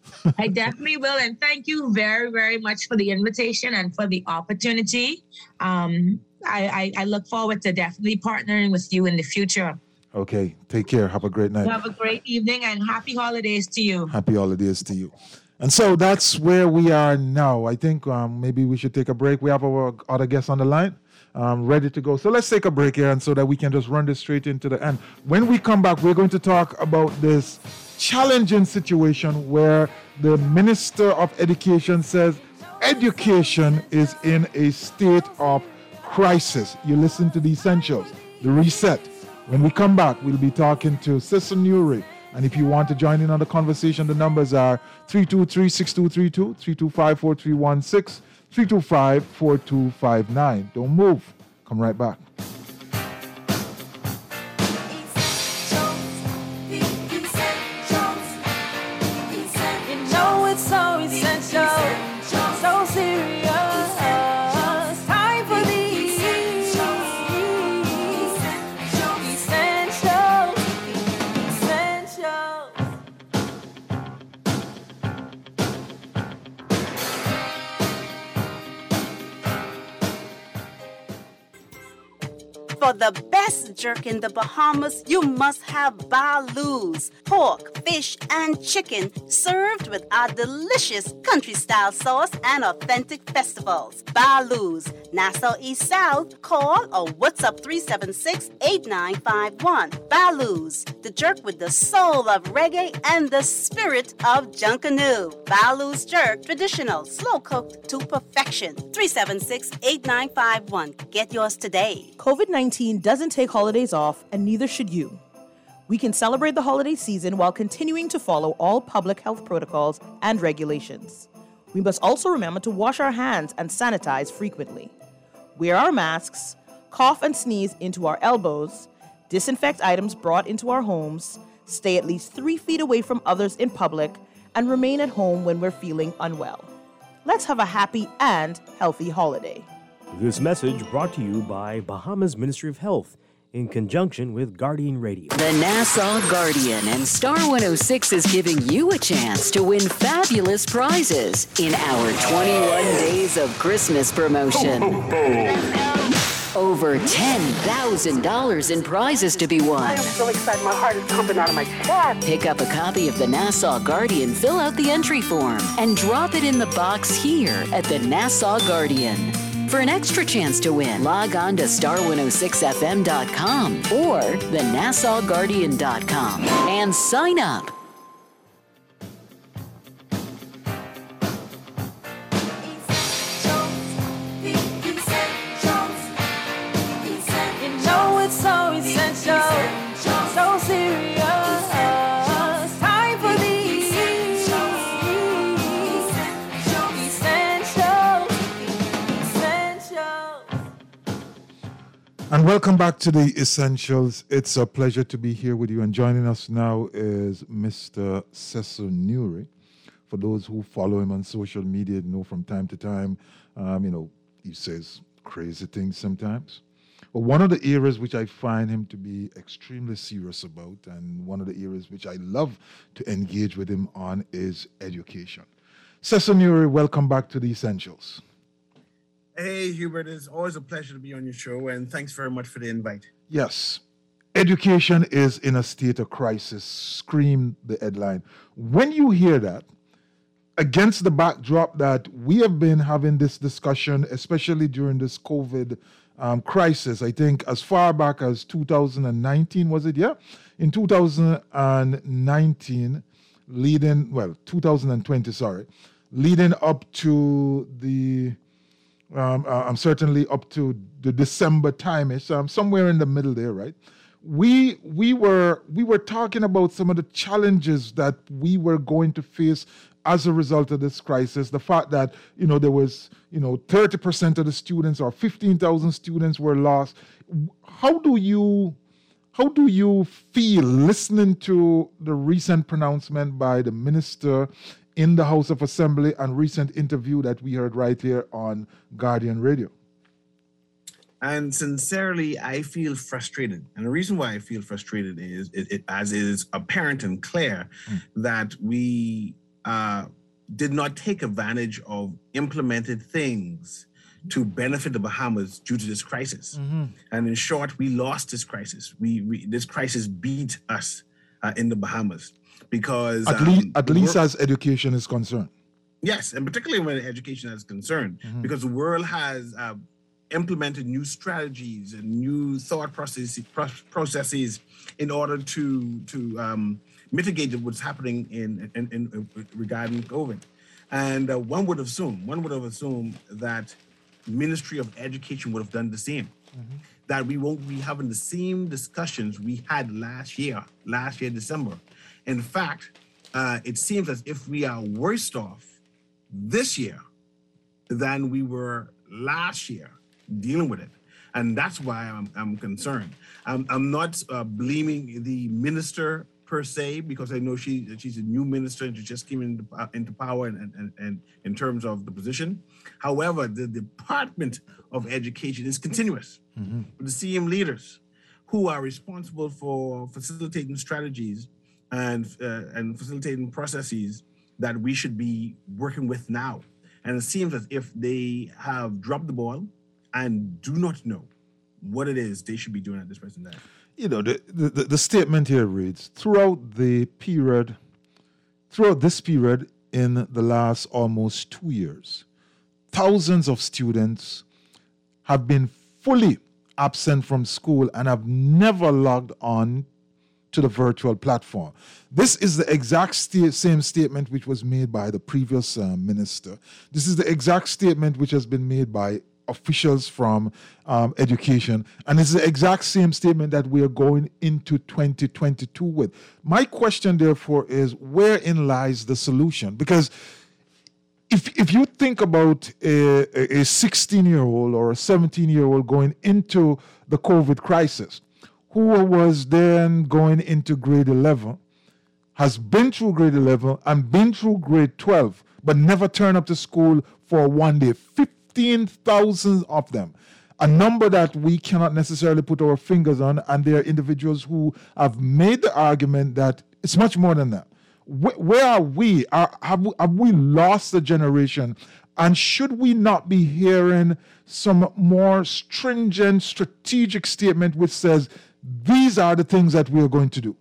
I definitely will, and thank you very, very much for the invitation and for the opportunity. Um, I, I, I look forward to definitely partnering with you in the future. Okay, take care. Have a great night. Have a great evening, and happy holidays to you. Happy holidays to you. And so that's where we are now. I think um, maybe we should take a break. We have our other guests on the line, um, ready to go. So let's take a break here, and so that we can just run this straight into the end. When we come back, we're going to talk about this challenging situation where the Minister of Education says education is in a state of crisis. You listen to the essentials, the reset. When we come back, we'll be talking to Sister Nuri. And if you want to join in on the conversation, the numbers are three two three, six two three two, three two five, four three one six, three two five, four two five nine. Don't move. Come right back. You know it's so essential, so serious. Time for these essentials, essentials. For the best jerk in the Bahamas, you must have Balus, pork, fish, and chicken served with our delicious country-style sauce and authentic festivals. Balus, Nassau East South, call or WhatsApp three seven six, eight nine five one. Balus, the jerk with the soul of reggae and the spirit of Junkanoo. Balus jerk, traditional, slow-cooked to perfection. three seven six, eight nine five one. Get yours today. COVID nineteen doesn't take holidays off, and neither should you. We can celebrate the holiday season while continuing to follow all public health protocols and regulations. We must also remember to wash our hands and sanitize frequently. Wear our masks, cough and sneeze into our elbows, disinfect items brought into our homes, stay at least three feet away from others in public, and remain at home when we're feeling unwell. Let's have a happy and healthy holiday. This message brought to you by Bahamas Ministry of Health in conjunction with Guardian Radio. The Nassau Guardian and Star one oh six is giving you a chance to win fabulous prizes in our twenty-one Days of Christmas promotion. Over ten thousand dollars in prizes to be won. I am so excited. My heart is pumping out of my chest. Pick up a copy of the Nassau Guardian, fill out the entry form, and drop it in the box here at the Nassau Guardian. For an extra chance to win, log on to star one oh six f m dot com or the nassau guardian dot com and sign up. You know it's so essential, so serious. Time for the essentials, essentials. And welcome back to the Essentials. It's a pleasure to be here with you. And joining us now is Mister Cecil Newry. For those who follow him on social media, know from time to time, um, you know, he says crazy things sometimes. But one of the areas which I find him to be extremely serious about, and one of the areas which I love to engage with him on, is education. Cecil Newry, welcome back to the Essentials. Hey, Hubert, it's always a pleasure to be on your show, and thanks very much for the invite. Yes. Education is in a state of crisis, screamed the headline. When you hear that, against the backdrop that we have been having this discussion, especially during this COVID um, crisis, I think as far back as two thousand nineteen, was it? Yeah. In two thousand nineteen, leading, well, two thousand twenty, sorry, leading up to the, um, uh, I'm certainly up to the December time-ish, um, somewhere in the middle there, right? We we were we were talking about some of the challenges that we were going to face as a result of this crisis. The fact that, you know, there was, you know, thirty percent of the students or fifteen thousand students were lost. How do you how do you feel listening to the recent pronouncement by the minister in the House of Assembly and recent interview that we heard right here on Guardian Radio? And sincerely, I feel frustrated. And the reason why I feel frustrated is, it, it, as is apparent and clear, mm. that we uh, did not take advantage of implemented things to benefit the Bahamas due to this crisis. Mm-hmm. And in short, we lost this crisis. We, we this crisis beat us uh, in the Bahamas because at, um, least, at least as education is concerned. Yes, and particularly when education is concerned, mm-hmm. because the world has uh, implemented new strategies and new thought processes, processes in order to to um, mitigate what's happening in, in, in regarding COVID. And uh, one would assume, one would have assumed that Ministry of Education would have done the same. Mm-hmm. That we won't be having the same discussions we had last year, last year, December. In fact, uh, it seems as if we are worse off this year than we were last year dealing with it. And that's why I'm, I'm concerned. I'm, I'm not uh, blaming the minister per se, because I know she she's a new minister and she just came into, uh, into power and, and, and in terms of the position. However, the Department of Education is continuous mm-hmm. with the C M leaders who are responsible for facilitating strategies and uh, and facilitating processes that we should be working with now. And it seems as if they have dropped the ball and do not know what it is they should be doing at this present time. You know, the, the, the statement here reads, throughout the period, throughout this period in the last almost two years, thousands of students have been fully absent from school and have never logged on to the virtual platform. This is the exact sta- same statement which was made by the previous uh, minister. This is the exact statement which has been made by officials from um, education. And it's the exact same statement that we are going into twenty twenty-two with. My question, therefore, is wherein lies the solution? Because if if you think about a, a sixteen-year-old or a seventeen-year-old going into the COVID crisis, who was then going into grade eleven, has been through grade eleven and been through grade twelve, but never turned up to school for one day, fifteen thousand of them. a number that we cannot necessarily put our fingers on, and there are individuals who have made the argument that it's much more than that. Where, where are we? Are, have, we have we lost a generation? And should we not be hearing some more stringent, strategic statement which says, these are the things that we are going to do?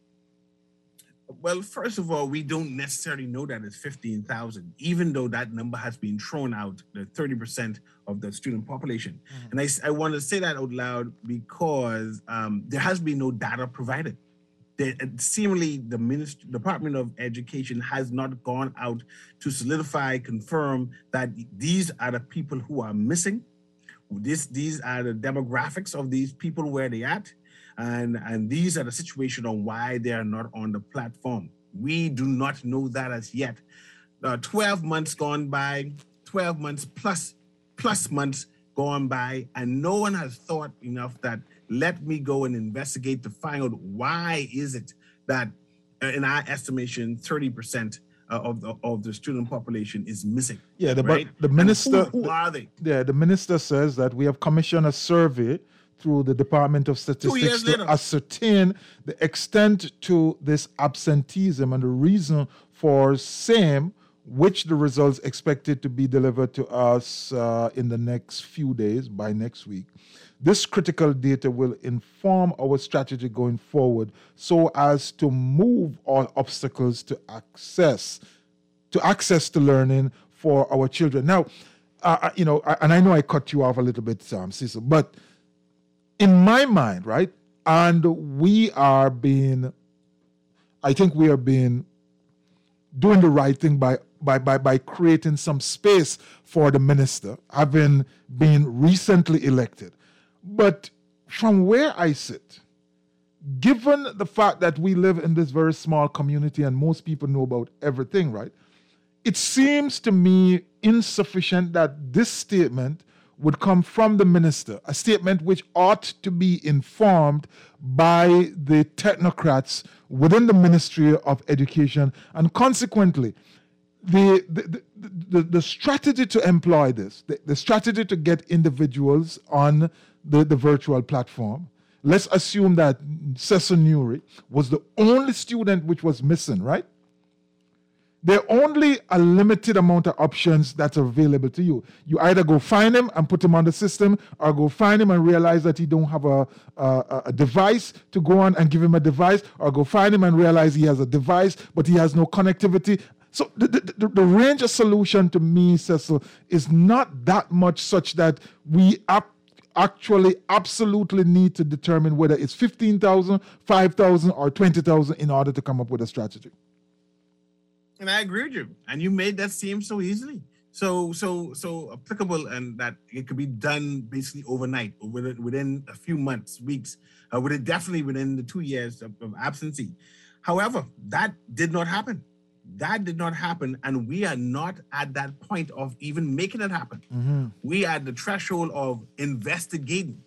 Well, first of all, we don't necessarily know that it's fifteen thousand, even though that number has been thrown out, the thirty percent of the student population. Mm-hmm. And I, I want to say that out loud because um, there has been no data provided. The, seemingly, the Ministry, Department of Education has not gone out to solidify, confirm that these are the people who are missing. This, these are the demographics of these people, where they at. And, and these are the situation on why they are not on the platform. We do not know that as yet. Uh, twelve months gone by, twelve months plus, plus months gone by, and no one has thought enough that let me go and investigate to find out why is it that, uh, in our estimation, thirty percent uh, of, the, of the student population is missing. Yeah, the, right? but the minister... Who, who are they? Yeah, the minister says that we have commissioned a survey through the Department of Statistics to ascertain the extent to this absenteeism and the reason for same, which the results expected to be delivered to us uh, in the next few days, by next week. This critical data will inform our strategy going forward so as to move all obstacles to access, to access to learning for our children. Now, uh, you know, and I know I cut you off a little bit, um, Cecil, but in my mind, right, and we are being, I think we are being, doing the right thing by, by, by, by creating some space for the minister, having been recently elected. But from where I sit, given the fact that we live in this very small community and most people know about everything, right, it seems to me insufficient that this statement would come from the minister, a statement which ought to be informed by the technocrats within the Ministry of Education, and consequently, the the, the, the, the strategy to employ this, the, the strategy to get individuals on the, the virtual platform. Let's assume that Cecil Newry was the only student which was missing, right? There are only a limited amount of options that are available to you. You either go find him and put him on the system, or go find him and realize that he don't have a, a, a device to go on and give him a device, or go find him and realize he has a device, but he has no connectivity. So the, the, the, the range of solution to me, Cecil, is not that much such that we ap- actually absolutely need to determine whether it's fifteen thousand, five thousand, or twenty thousand in order to come up with a strategy. And I agree with you. And you made that seem so easily, so so so applicable, and that it could be done basically overnight, or within, within a few months, weeks, uh, within definitely within the two years of, of absentee. However, that did not happen. That did not happen, and we are not at that point of even making it happen. Mm-hmm. We are at the threshold of investigating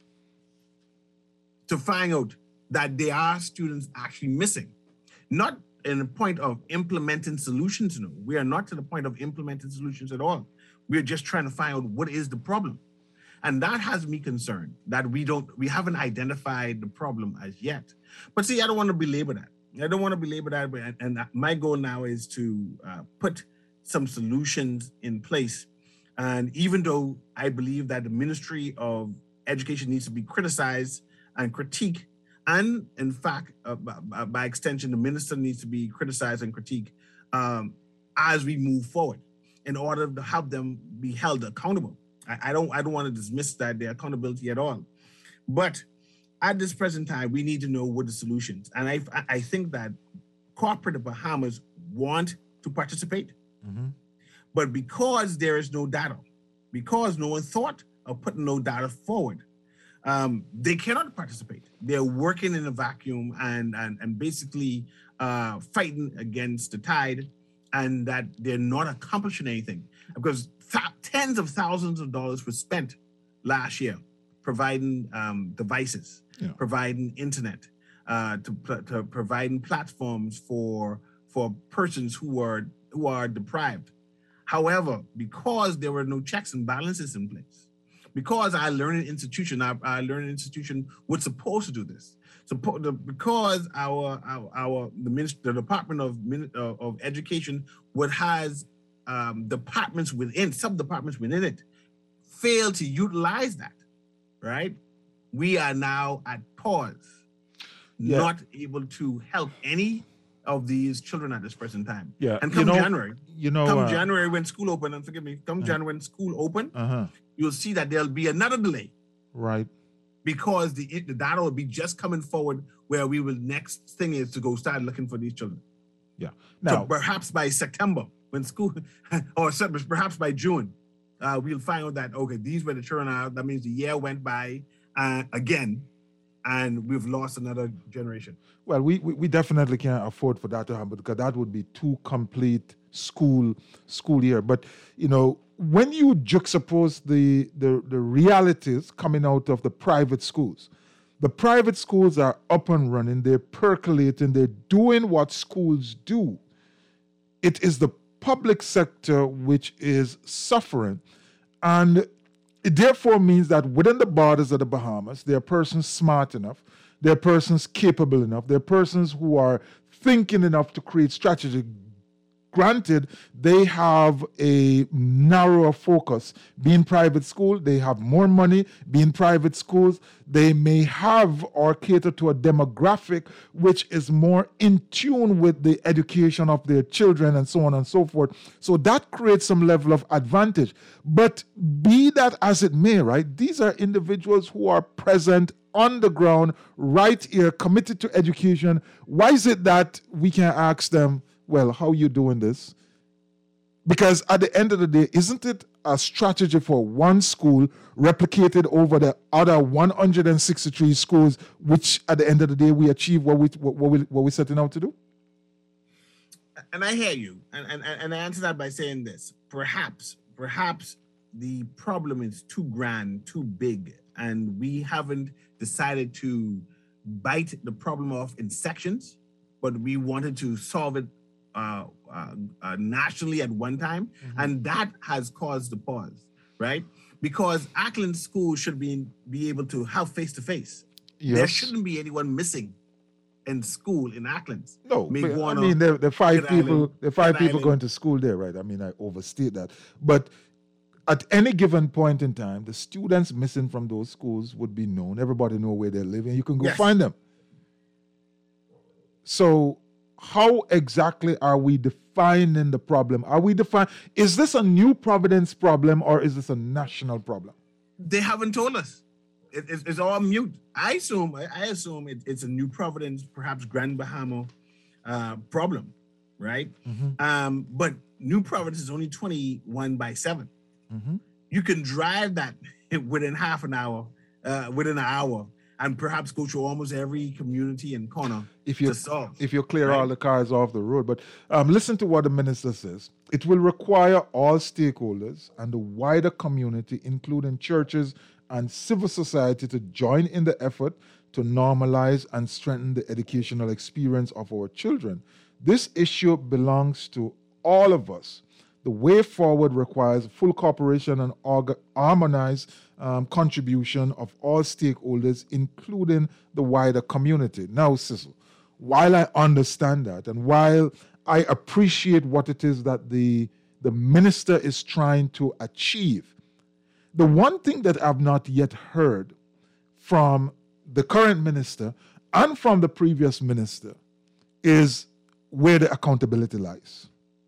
to find out that there are students actually missing, not in the point of implementing solutions. No, we are not to the point of implementing solutions at all. We're just trying to find out what is the problem. And that has me concerned that we don't, we haven't identified the problem as yet. But see, I don't want to belabor that. I don't want to belabor that. But, and my goal now is to uh, put some solutions in place. And even though I believe that the Ministry of Education needs to be criticized and critiqued, and in fact, uh, by, by extension, the minister needs to be criticized and critiqued um, as we move forward in order to help them be held accountable. I, I don't I don't want to dismiss that their accountability at all. But at this present time, we need to know what the solutions. And I I think that corporate Bahamas want to participate, mm-hmm. but because there is no data, because no one thought of putting no data forward, Um, they cannot participate. They're working in a vacuum and and, and basically uh, fighting against the tide, and that they're not accomplishing anything because th- tens of thousands of dollars were spent last year providing um, devices, yeah. providing internet, uh, to, to providing platforms for for persons who are who are deprived. However, because there were no checks and balances in place, because our learning institution, our, our learning institution was supposed to do this. So the, because our our, our the, minister, the Department of uh, of Education would has um, departments within, sub departments within it, fail to utilize that, right? We are now at pause, Yeah. not able to help any of these children at this present time. Yeah, And you come know- January, you know, come uh, January when school open, and forgive me, come Uh. January when school open, Uh-huh. you'll see that there'll be another delay Right. because the the data will be just coming forward where we will next thing is to go start looking for these children. Yeah. So Now, perhaps by September, when school, or se- perhaps by June, uh, we'll find out that, okay, these were the children out. That means the year went by uh, again, and we've lost another generation. well, we, we we definitely can't afford for that to happen because that would be too complete school school year. But you know, when you juxtapose the the the realities coming out of the private schools, the private schools are up and running, they're percolating, they're doing what schools do. It is the public sector which is suffering. And it therefore means that within the borders of the Bahamas, there are persons smart enough, there are persons capable enough, there are persons who are thinking enough to create strategy. Granted, they have a narrower focus. Being private school, they have more money. Being private schools, they may have or cater to a demographic which is more in tune with the education of their children and so on and so forth. So that creates some level of advantage. But be that as it may, right, these are individuals who are present on the ground, right here, committed to education. Why is it that we can ask them, well, how you doing this? Because at the end of the day, isn't it a strategy for one school replicated over the other one hundred sixty-three schools, which at the end of the day, we achieve what, we, what, what, we, what we're setting out to do? And I hear you, and, and, and I answer that by saying this. Perhaps, perhaps the problem is too grand, too big, and we haven't decided to bite the problem off in sections, but we wanted to solve it uh, uh, uh, nationally at one time, Mm-hmm. and that has caused the pause, right? Because Ackland School should be be able to have face-to-face. There Yes. shouldn't be anyone missing in school in Ackland. No, Make but, I one mean, on there, there are five Kid people. Island, There are five Kid people Island. going to school there, right? I mean, I overstate that, but at any given point in time, the students missing from those schools would be known. Everybody know where they're living. You can go Yes. find them. So, how exactly are we defining the problem? Are we define? Is this a New Providence problem or is this a national problem? They haven't told us. It, it's, it's all mute. I assume. I, I assume it, it's a New Providence, perhaps Grand Bahama uh, problem, right? Um, but New Providence is only twenty-one by seven. Mm-hmm. You can drive that within half an hour, uh, within an hour, and perhaps go through almost every community and corner If you to solve. if you clear right? all the cars off the road. But um, listen to what the minister says. It will require all stakeholders and the wider community, including churches and civil society, to join in the effort to normalize and strengthen the educational experience of our children. This issue belongs to all of us. The way forward requires full cooperation and orga- harmonized um, contribution of all stakeholders, including the wider community. Now, Cecil, while I understand that and while I appreciate what it is that the, the minister is trying to achieve, the one thing that I've not yet heard from the current minister and from the previous minister is where the accountability lies.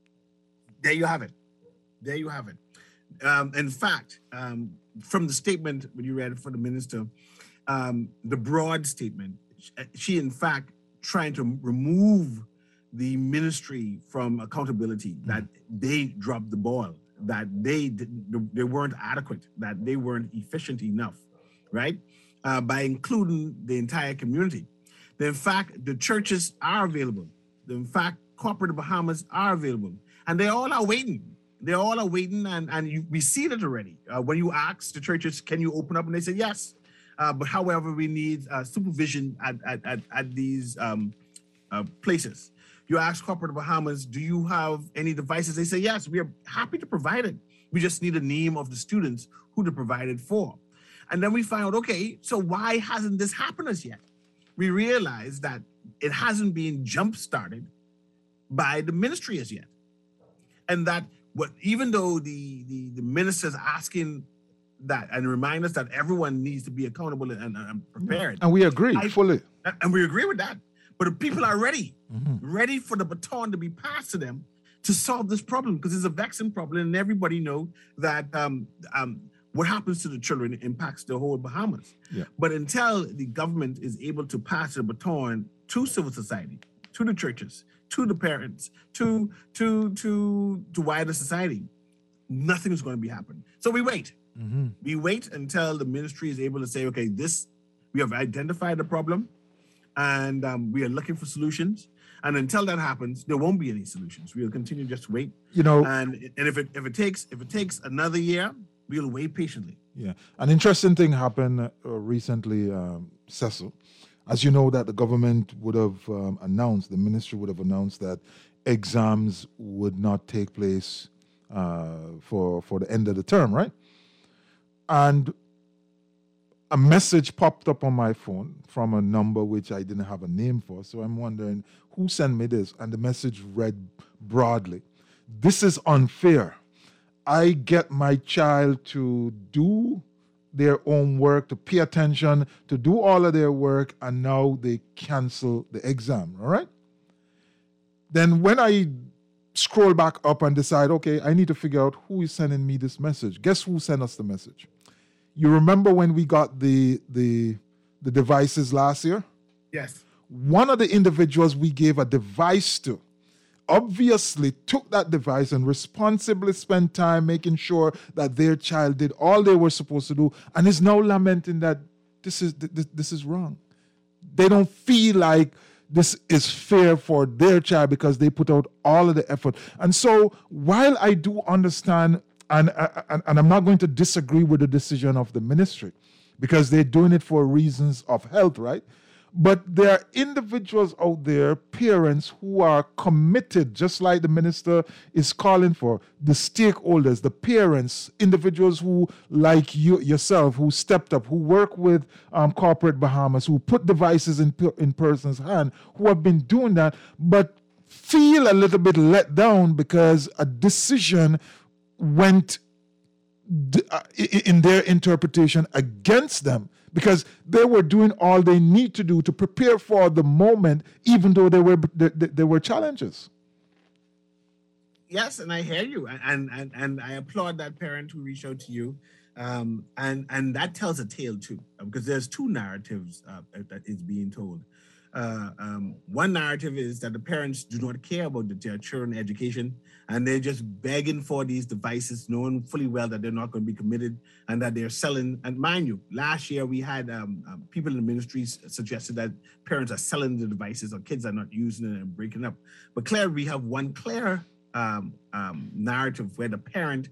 There you have it. There you have it. Um, in fact, um, from the statement when you read it for the minister, um, the broad statement, she in fact trying to remove the ministry from accountability, that they dropped the ball, that they didn't, they weren't adequate, that they weren't efficient enough, right? Uh, by including the entire community. In fact, the churches are available. In fact, corporate Bahamas are available. And they all are waiting. They all are waiting, and, and you, we see that already. Uh, when you ask the churches, can you open up? And they say yes. Uh, but however, we need uh, supervision at, at, at, at these um, uh, places. You ask corporate Bahamas, do you have any devices? They say yes, we are happy to provide it. We just need a name of the students who to provide it for. And then we find out, okay, so why hasn't this happened as yet? We realize that it hasn't been jump-started by the ministry as yet. And that what even though the, the, the minister's asking that and remind us that everyone needs to be accountable and, and prepared. And we agree I, fully. And we agree with that. But the people are ready, mm-hmm. ready for the baton to be passed to them to solve this problem, because it's a vexing problem, and everybody know that um, um, what happens to the children impacts the whole Bahamas. Yeah. But until the government is able to pass the baton to civil society, to the churches, to the parents, to to to to wider society, nothing is going to be happening. So we wait. Mm-hmm. We wait until the ministry is able to say, okay, this we have identified the problem, and um, we are looking for solutions. And until that happens, there won't be any solutions. We'll continue just to wait. You know, and and if it if it takes if it takes another year, we'll wait patiently. Yeah, an interesting thing happened uh, recently, um, Cecil. As you know, that the government would have um, announced, the ministry would have announced that exams would not take place uh, for for the end of the term, right? And a message popped up on my phone from a number which I didn't have a name for. So I'm wondering who sent me this. And the message read broadly: "This is unfair. I get my child to do their own work, to pay attention, to do all of their work, and now they cancel the exam." All right? Then when I scroll back up and decide, okay, I need to figure out who is sending me this message. Guess who sent us the message? You remember when we got the the the devices last year? Yes. One of the individuals we gave a device to obviously took that device and responsibly spent time making sure that their child did all they were supposed to do, and is now lamenting that this is this, this is wrong. They don't feel like this is fair for their child because they put out all of the effort. And so while I do understand, and, and, and I'm not going to disagree with the decision of the ministry, because they're doing it for reasons of health, right? But there are individuals out there, parents, who are committed, just like the minister is calling for, the stakeholders, the parents, individuals who, like you yourself, who stepped up, who work with um, Corporate Bahamas, who put devices in, in person's hand, who have been doing that, but feel a little bit let down because a decision went d- uh, in their interpretation against them, because they were doing all they need to do to prepare for the moment, even though there were there, there were challenges. Yes, and I hear you, and and and I applaud that parent who reached out to you, um, and and that tells a tale too, because there's two narratives uh, that is being told. Uh, um, one narrative is that the parents do not care about their children's education, and they're just begging for these devices, knowing fully well that they're not going to be committed and that they're selling. And mind you, last year we had um, um, people in the ministries suggested that parents are selling the devices or kids are not using it and breaking up. But clearly we have one clear um, um, narrative where the parent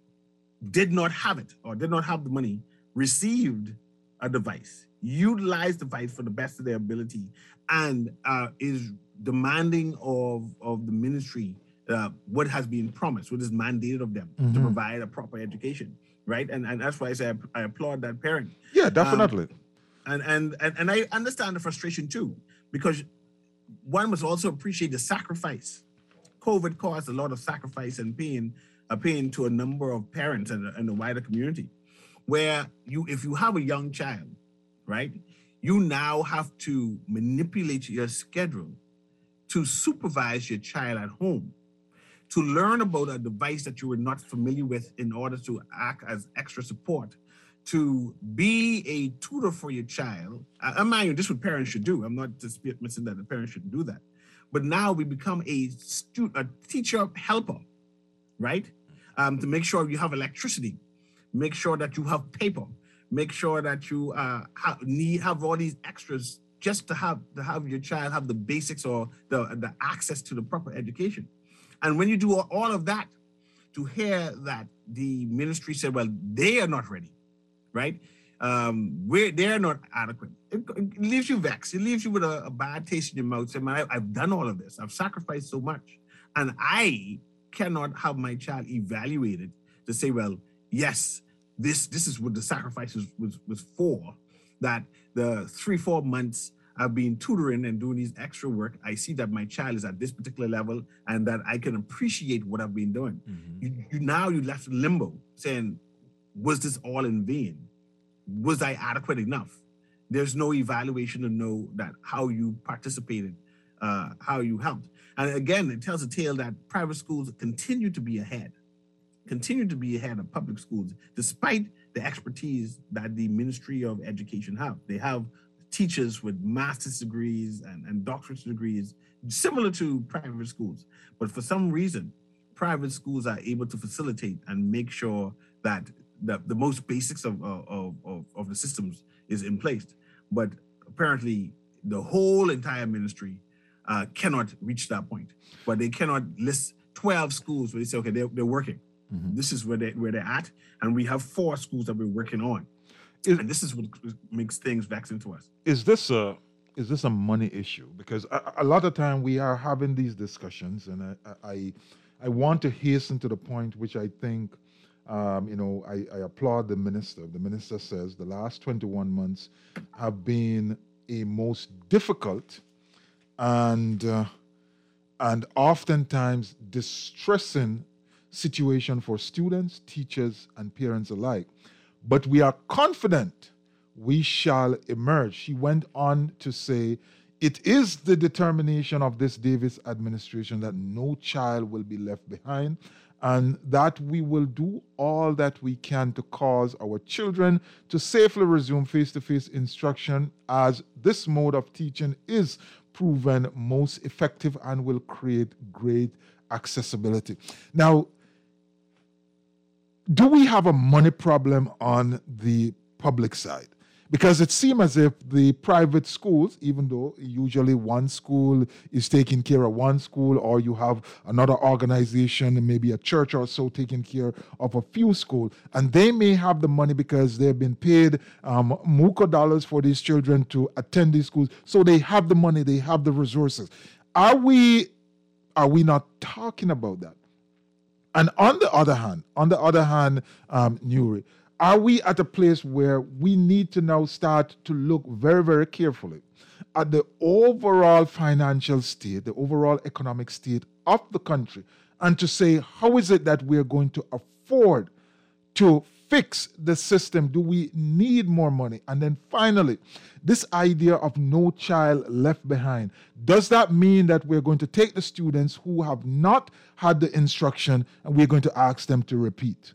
did not have it or did not have the money, received a device, utilized the device for the best of their ability, and uh, is demanding of, of the ministry uh, what has been promised, what is mandated of them Mm-hmm. to provide a proper education, right? And and that's why I say I, I applaud that parent. Yeah, definitely. Um, and, and and and I understand the frustration too, because one must also appreciate the sacrifice. COVID caused a lot of sacrifice and pain, uh, pain to a number of parents and, and the wider community, where you, if you have a young child, right, you now have to manipulate your schedule to supervise your child at home, to learn about a device that you were not familiar with in order to act as extra support, to be a tutor for your child. I, I mind you, this is what parents should do. I'm not dismissing that the parents shouldn't do that. But now we become a student, a teacher helper, right? Um, to make sure you have electricity, make sure that you have paper, make sure that you uh, have, need have all these extras just to have to have your child have the basics or the, the access to the proper education. And when you do all of that, to hear that the ministry said, well, they are not ready, right? Um, we're, they're not adequate. It, it leaves you vexed. It leaves you with a, a bad taste in your mouth. Saying, man, I, I've done all of this. I've sacrificed so much. And I cannot have my child evaluated to say, well, yes, this this is what the sacrifice was, was, was for, that the three, four months I've been tutoring and doing these extra work, I see that my child is at this particular level and that I can appreciate what I've been doing. Mm-hmm. You, you now you're left in limbo saying, was this all in vain? Was I adequate enough? There's no evaluation to know that how you participated, uh, how you helped. And again, it tells a tale that private schools continue to be ahead, continue to be ahead of public schools, despite the expertise that the Ministry of Education have. They have teachers with master's degrees and, and doctorate degrees, similar to private schools. But for some reason, private schools are able to facilitate and make sure that the, the most basics of, of, of, of the systems is in place. But apparently, the whole entire ministry uh, cannot reach that point. But they cannot list twelve schools where they say, okay, they're, they're working. Mm-hmm. This is where, they, where they're at. And we have four schools that we're working on. Is, and this is what makes things vexing to us. Is this a is this a money issue? Because a, a lot of time we are having these discussions, and I I, I want to hasten to the point which I think, um, you know, I, I applaud the minister. The minister says the last twenty-one months have been a most difficult and uh, and oftentimes distressing situation for students, teachers, and parents alike. But we are confident we shall emerge. She went on to say, it is the determination of this Davis administration that no child will be left behind, and that we will do all that we can to cause our children to safely resume face-to-face instruction, as this mode of teaching is proven most effective and will create great accessibility. Now, do we have a money problem on the public side? Because it seems as if the private schools, even though usually one school is taking care of one school, or you have another organization, maybe a church or so, taking care of a few schools, and they may have the money because they've been paid um, muka dollars for these children to attend these schools, so they have the money, they have the resources. Are we, are we not talking about that? And on the other hand, on the other hand, um, Nuri, are we at a place where we need to now start to look very, very carefully at the overall financial state, the overall economic state of the country, and to say, how is it that we're going to afford to fix the system? Do we need more money? And then finally, this idea of no child left behind, does that mean that we're going to take the students who have not had the instruction and we're going to ask them to repeat?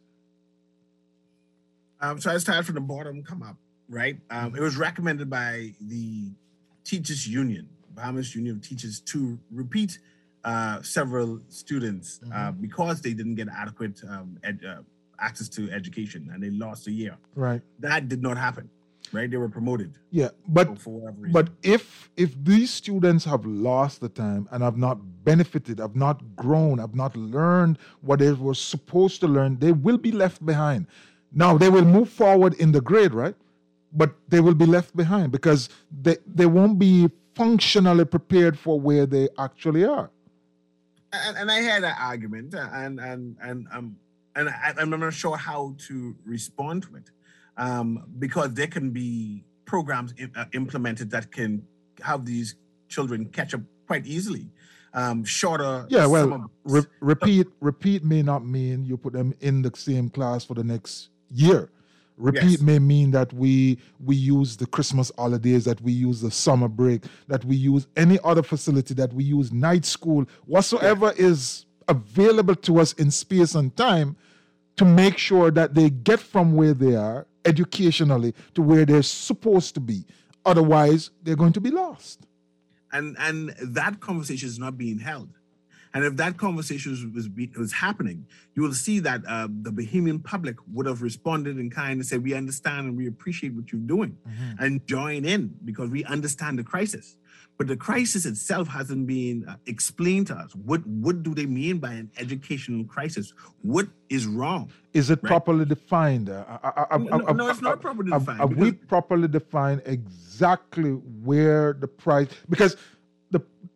Um, so I started from the bottom, come up, right? Um, it was recommended by the Teachers Union, Bahamas Union of Teachers, to repeat uh, several students uh, mm-hmm. because they didn't get adequate um, ed, uh, access to education and they lost a year. Right. That did not happen, right? They were promoted. Yeah, but for whatever reason. But if if these students have lost the time and have not benefited, have not grown, have not learned what they were supposed to learn, they will be left behind. Now, they will move forward in the grade, right? But they will be left behind because they, they won't be functionally prepared for where they actually are. And, and I heard that argument, and and and um and I, I'm not sure how to respond to it, um, because there can be programs in, uh, implemented that can have these children catch up quite easily. Um, shorter. Yeah, well, re- repeat repeat may not mean you put them in the same class for the next year. Repeat yes. may mean that we we use the Christmas holidays, that we use the summer break, that we use any other facility, that we use night school, whatsoever yeah. is available to us in space and time, to make sure that they get from where they are educationally to where they're supposed to be. Otherwise, they're going to be lost. And and that conversation is not being held. And if that conversation was was, be, was happening, you will see that uh, the Bahamian public would have responded in kind and said, we understand and we appreciate what you're doing, mm-hmm. and join in because we understand the crisis. But the crisis itself hasn't been uh, explained to us. What what do they mean by an educational crisis? What is wrong? Is it right? properly defined? Uh, I, I, no, I, no, it's not properly defined. Have we properly defined exactly where the price? Because the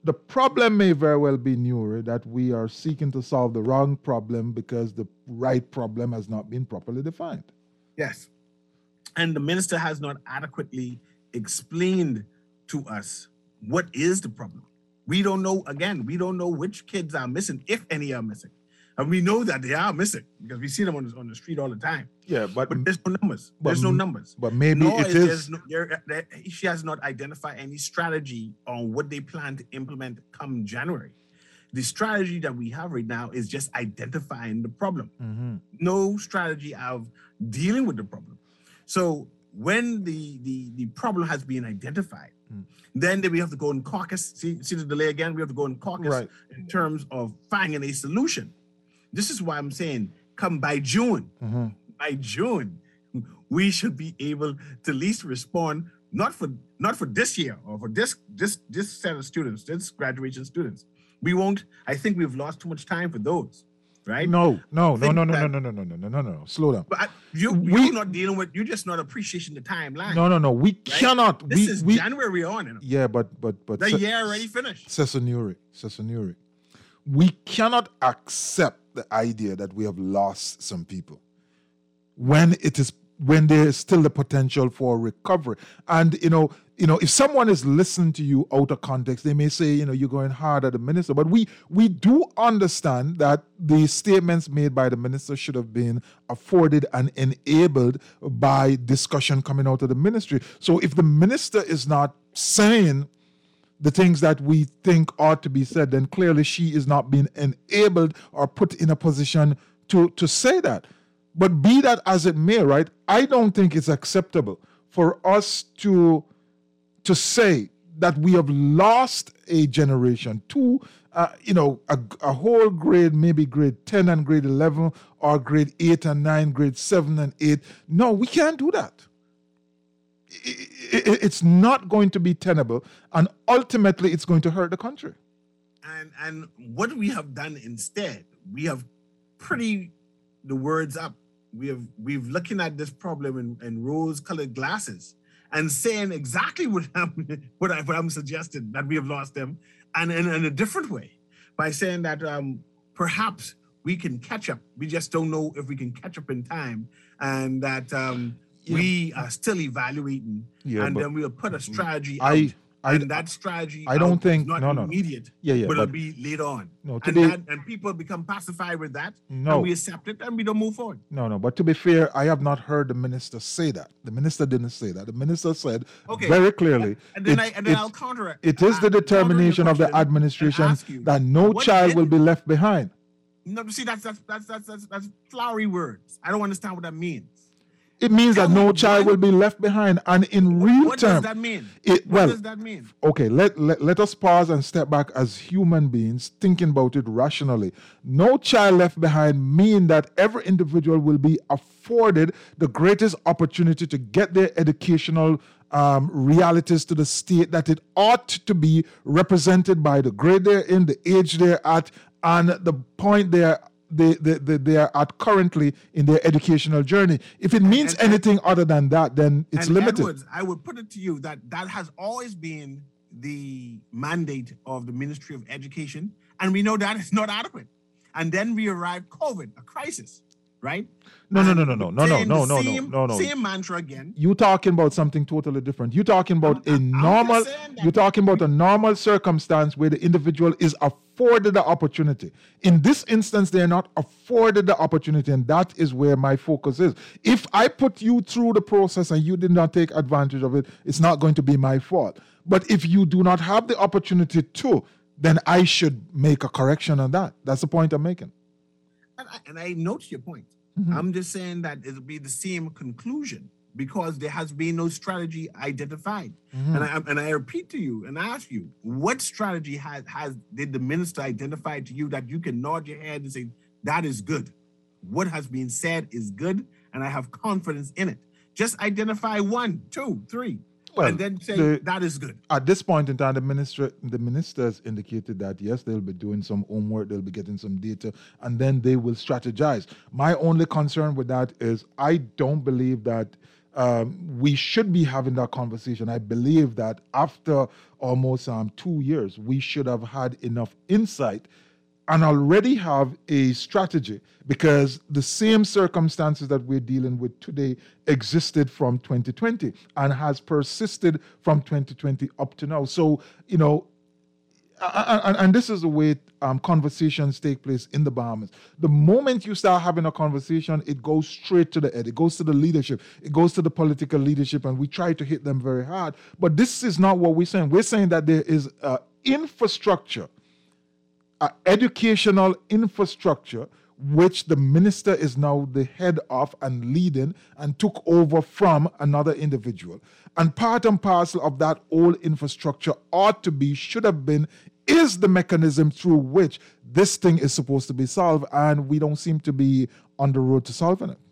the problem may very well be, Nuri, that we are seeking to solve the wrong problem because the right problem has not been properly defined. Yes. And the minister has not adequately explained to us what is the problem. We don't know, again, we don't know which kids are missing, if any are missing. And we know that they are missing because we see them on the, on the street all the time. Yeah, but, but there's no numbers. But, there's no numbers. But maybe Nor it is, is. there's No, there, there, she has not identified any strategy on what they plan to implement come January. The strategy that we have right now is just identifying the problem. Mm-hmm. No strategy of dealing with the problem. So when the the, the problem has been identified, mm. then we have to go in caucus. See, see the delay again? We have to go in caucus right. in terms of finding a solution. This is why I'm saying come by June. Mm-hmm. By June, we should be able to at least respond, not for not for this year or for this this this set of students, this graduation students. We won't, I think we've lost too much time for those, right? No, no, no, Think no, no, that- no, no, no, no, no, no, no, no. Slow down. But I- you, We- you're not dealing with, you're just not appreciating the timeline. No, no, no. We cannot. This we, is we, January on. You know? Yeah, but but but The Se- year already finished. Sesonuri, Sesonuri. We cannot accept the idea that we have lost some people when it is when there is still the potential for recovery. And you know, you know, if someone is listening to you out of context, they may say, you know, you're going hard at the minister. But we we do understand that the statements made by the minister should have been afforded and enabled by discussion coming out of the ministry. So if the minister is not saying the things that we think ought to be said, then clearly she is not being enabled or put in a position to, to say that. But be that as it may, right, I don't think it's acceptable for us to, to say that we have lost a generation, two, uh, you know, a, a whole grade, maybe grade ten and grade eleven, or grade eight and nine, grade seven and eight. No, we can't do that. It, it, it's not going to be tenable, and ultimately it's going to hurt the country. And and what we have done instead, we have pretty the words up. We have we've looking at this problem in, in rose-colored glasses and saying exactly what I'm what, I, what I'm suggesting, that we have lost them, and in, in a different way, by saying that um, perhaps we can catch up. We just don't know if we can catch up in time, and that um, Yeah. we are still evaluating, Yeah, and but then we'll put a strategy I- out. I- and that strategy I don't out think- is not no, no, no. immediate, Yeah, yeah, but it'll but- be later on. No, and, today- that, and people become pacified with that, No. and we accept it, and we don't move forward. No, no, but to be fair, I have not heard the minister say that. The minister didn't say that. The minister said Okay. very clearly, And then it- I and then it- I'll counter it. it is the determination of the administration ask you, that no what child did- will be left behind. No, see, that's that's that's that's that's, that's flowery words. I don't understand what that means. It means that no child will be left behind. And in real What does terms, that mean? It, What well, does that mean? Okay, let, let, let us pause and step back as human beings, thinking about it rationally. No child left behind mean that every individual will be afforded the greatest opportunity to get their educational um, realities to the state that it ought to be represented by the grade they're in, the age they're at, and the point they're They, they, they, they are at currently in their educational journey. If it means and- and- anything other than that, then it's and limited. Edwards, I would put it to you that that has always been the mandate of the Ministry of Education, and we know that is not adequate. And then we arrived COVID, a crisis, right? No, no, And no, no, no, no, no, saying no, the no, no, same- no, no. Same mantra again. You talking about something totally different. You talking about a normal. You're talking about a normal circumstance where the individual is afforded the opportunity. In this instance, they are not afforded the opportunity, and that is where my focus is. If I put you through the process and you did not take advantage of it, it's not going to be my fault. But if you do not have the opportunity to, then I should make a correction on that. That's the point I'm making. And I, and I note your point. Mhm. I'm just saying that it'll be the same conclusion because there has been no strategy identified. Mhm. And I and I repeat to you and ask you, what strategy has has did the minister identify to you that you can nod your head and say that is good? What has been said is good, and I have confidence in it. Just identify one, two, three, Well, and then say the- that is good. At this point in time, the minister, the ministers indicated that yes, they'll be doing some homework, they'll be getting some data, and then they will strategize. My only concern with that is I don't believe that um, we should be having that conversation. I believe that after almost um, two years, we should have had enough insight and already have a strategy, because the same circumstances that we're dealing with today existed from twenty twenty and has persisted from twenty twenty up to now. So, you know, and, and this is the way um, conversations take place in the Bahamas. The moment you start having a conversation, it goes straight to the head. It goes to the leadership. It goes to the political leadership, and we try to hit them very hard. But this is not what we're saying. We're saying that there is uh, infrastructure, uh, educational infrastructure, which the minister is now the head of and leading and took over from another individual. And part and parcel of that old infrastructure ought to be, should have been, is the mechanism through which this thing is supposed to be solved, and we don't seem to be on the road to solving it.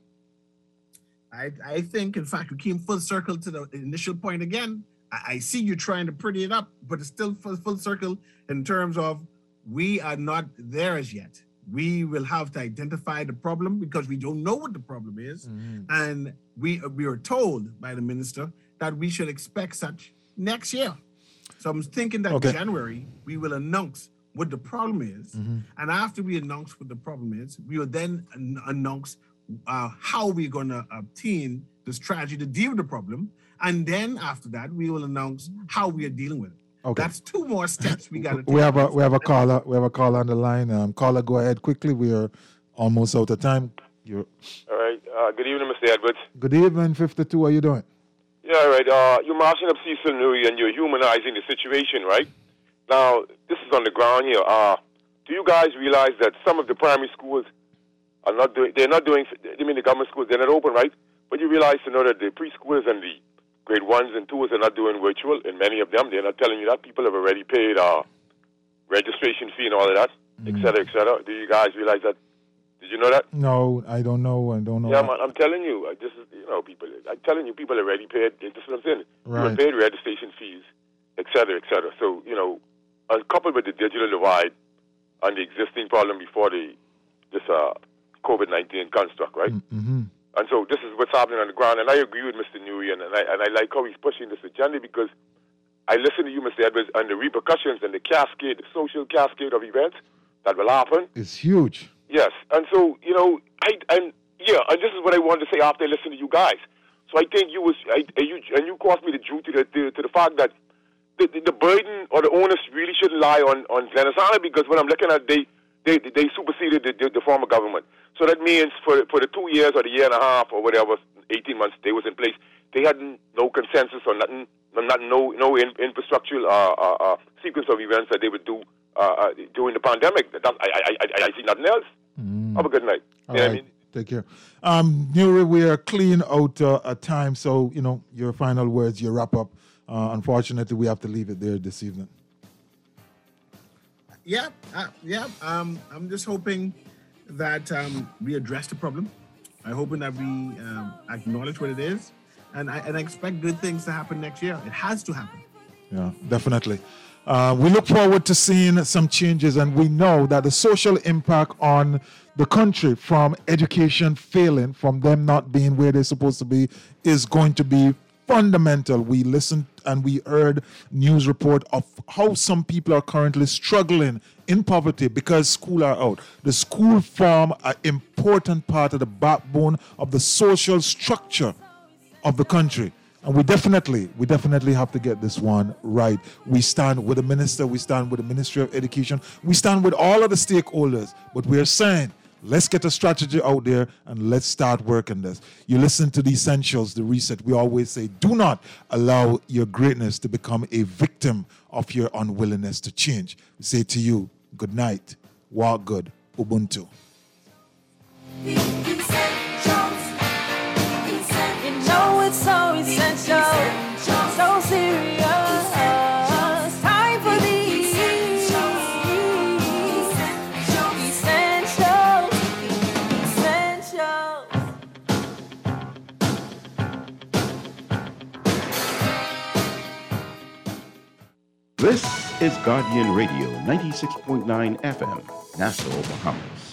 I, I think, in fact, we came full circle to the initial point again. I, I see you trying to pretty it up, but it's still full, full circle in terms of we are not there as yet. We will have to identify the problem because we don't know what the problem is. Mm-hmm. And we, we were told by the minister that we should expect such next year. So I'm thinking that okay. January, we will announce what the problem is. Mm-hmm. And after we announce what the problem is, we will then an- announce uh, how we're going to obtain the strategy to deal with the problem. And then after that, we will announce how we are dealing with it. Okay. That's two more steps we got to take. We have a we have a caller. We have a caller on the line. Um, caller, go ahead quickly. We are almost out of time. You're... All right. Uh, good evening, Mister Edwards. Good evening, fifty-two. How are you doing? Yeah, all right. Uh, you're marching up Cecil Nuri and you're humanizing the situation, right? Now, this is on the ground here. Uh, do you guys realize that some of the primary schools are not doing? They're not doing. I mean, the government schools, they're not open, right? But you realize to know that the preschoolers and the grade ones and twos are not doing virtual, and many of them, they're not telling you that. People have already paid uh, registration fee and all of that, mm. et cetera, et cetera. Do you guys realize that? Did you know that? No, I don't know. I don't know. Yeah, man, I'm telling you. This is, you know, people, I'm telling you, people already paid. This is what I'm saying. Right. You paid registration fees, et cetera, et cetera. So, you know, coupled with the digital divide and the existing problem before the this uh, COVID nineteen construct, right? Mm-hmm. And so this is what's happening on the ground. And I agree with Mister Newey, and, and, I, and I like how he's pushing this agenda because I listen to you, Mister Edwards, and the repercussions and the cascade, the social cascade of events that will happen. It's huge. Yes. And so, you know, I, I'm, yeah, and this is what I wanted to say after I listened to you guys. So I think you was, I, you, and you caused me the duty to, to, to the fact that the, the, the burden or the onus really shouldn't lie on, on Glennis Island because when I'm looking at they, they, they superseded the, the, the former government. So that means for for the two years or the year and a half or whatever, eighteen months they was in place, they had no consensus or nothing, not no no in, infrastructural uh, uh, uh, sequence of events that they would do uh, uh, during the pandemic. That, I, I I I see nothing else. Mm. Have a good night. All you know right. what I mean? Take care. Um, Nuri, we are clean out uh, a time, so you know your final words, your wrap up. Uh, unfortunately, we have to leave it there this evening. Yeah, uh, yeah. Um, I'm just hoping that um, we address the problem. I'm hoping that we um, acknowledge what it is, and I, and I expect good things to happen next year. It has to happen. Yeah, definitely. Uh, we look forward to seeing some changes, and we know that the social impact on the country from education failing, from them not being where they're supposed to be, is going to be fundamental. We listened and we heard news report of how some people are currently struggling in poverty because school are out. The school form an important part of the backbone of the social structure of the country. And we definitely, we definitely have to get this one right. We stand with the minister, we stand with the Ministry of Education, we stand with all of the stakeholders, but we're saying, let's get a strategy out there and let's start working this. You listen to the essentials, the reset. We always say, do not allow your greatness to become a victim of your unwillingness to change. We say to you, good night, walk good, Ubuntu. You know it's so essential, so serious. Time for the This is Guardian Radio, ninety-six point nine F M, Nassau, Bahamas.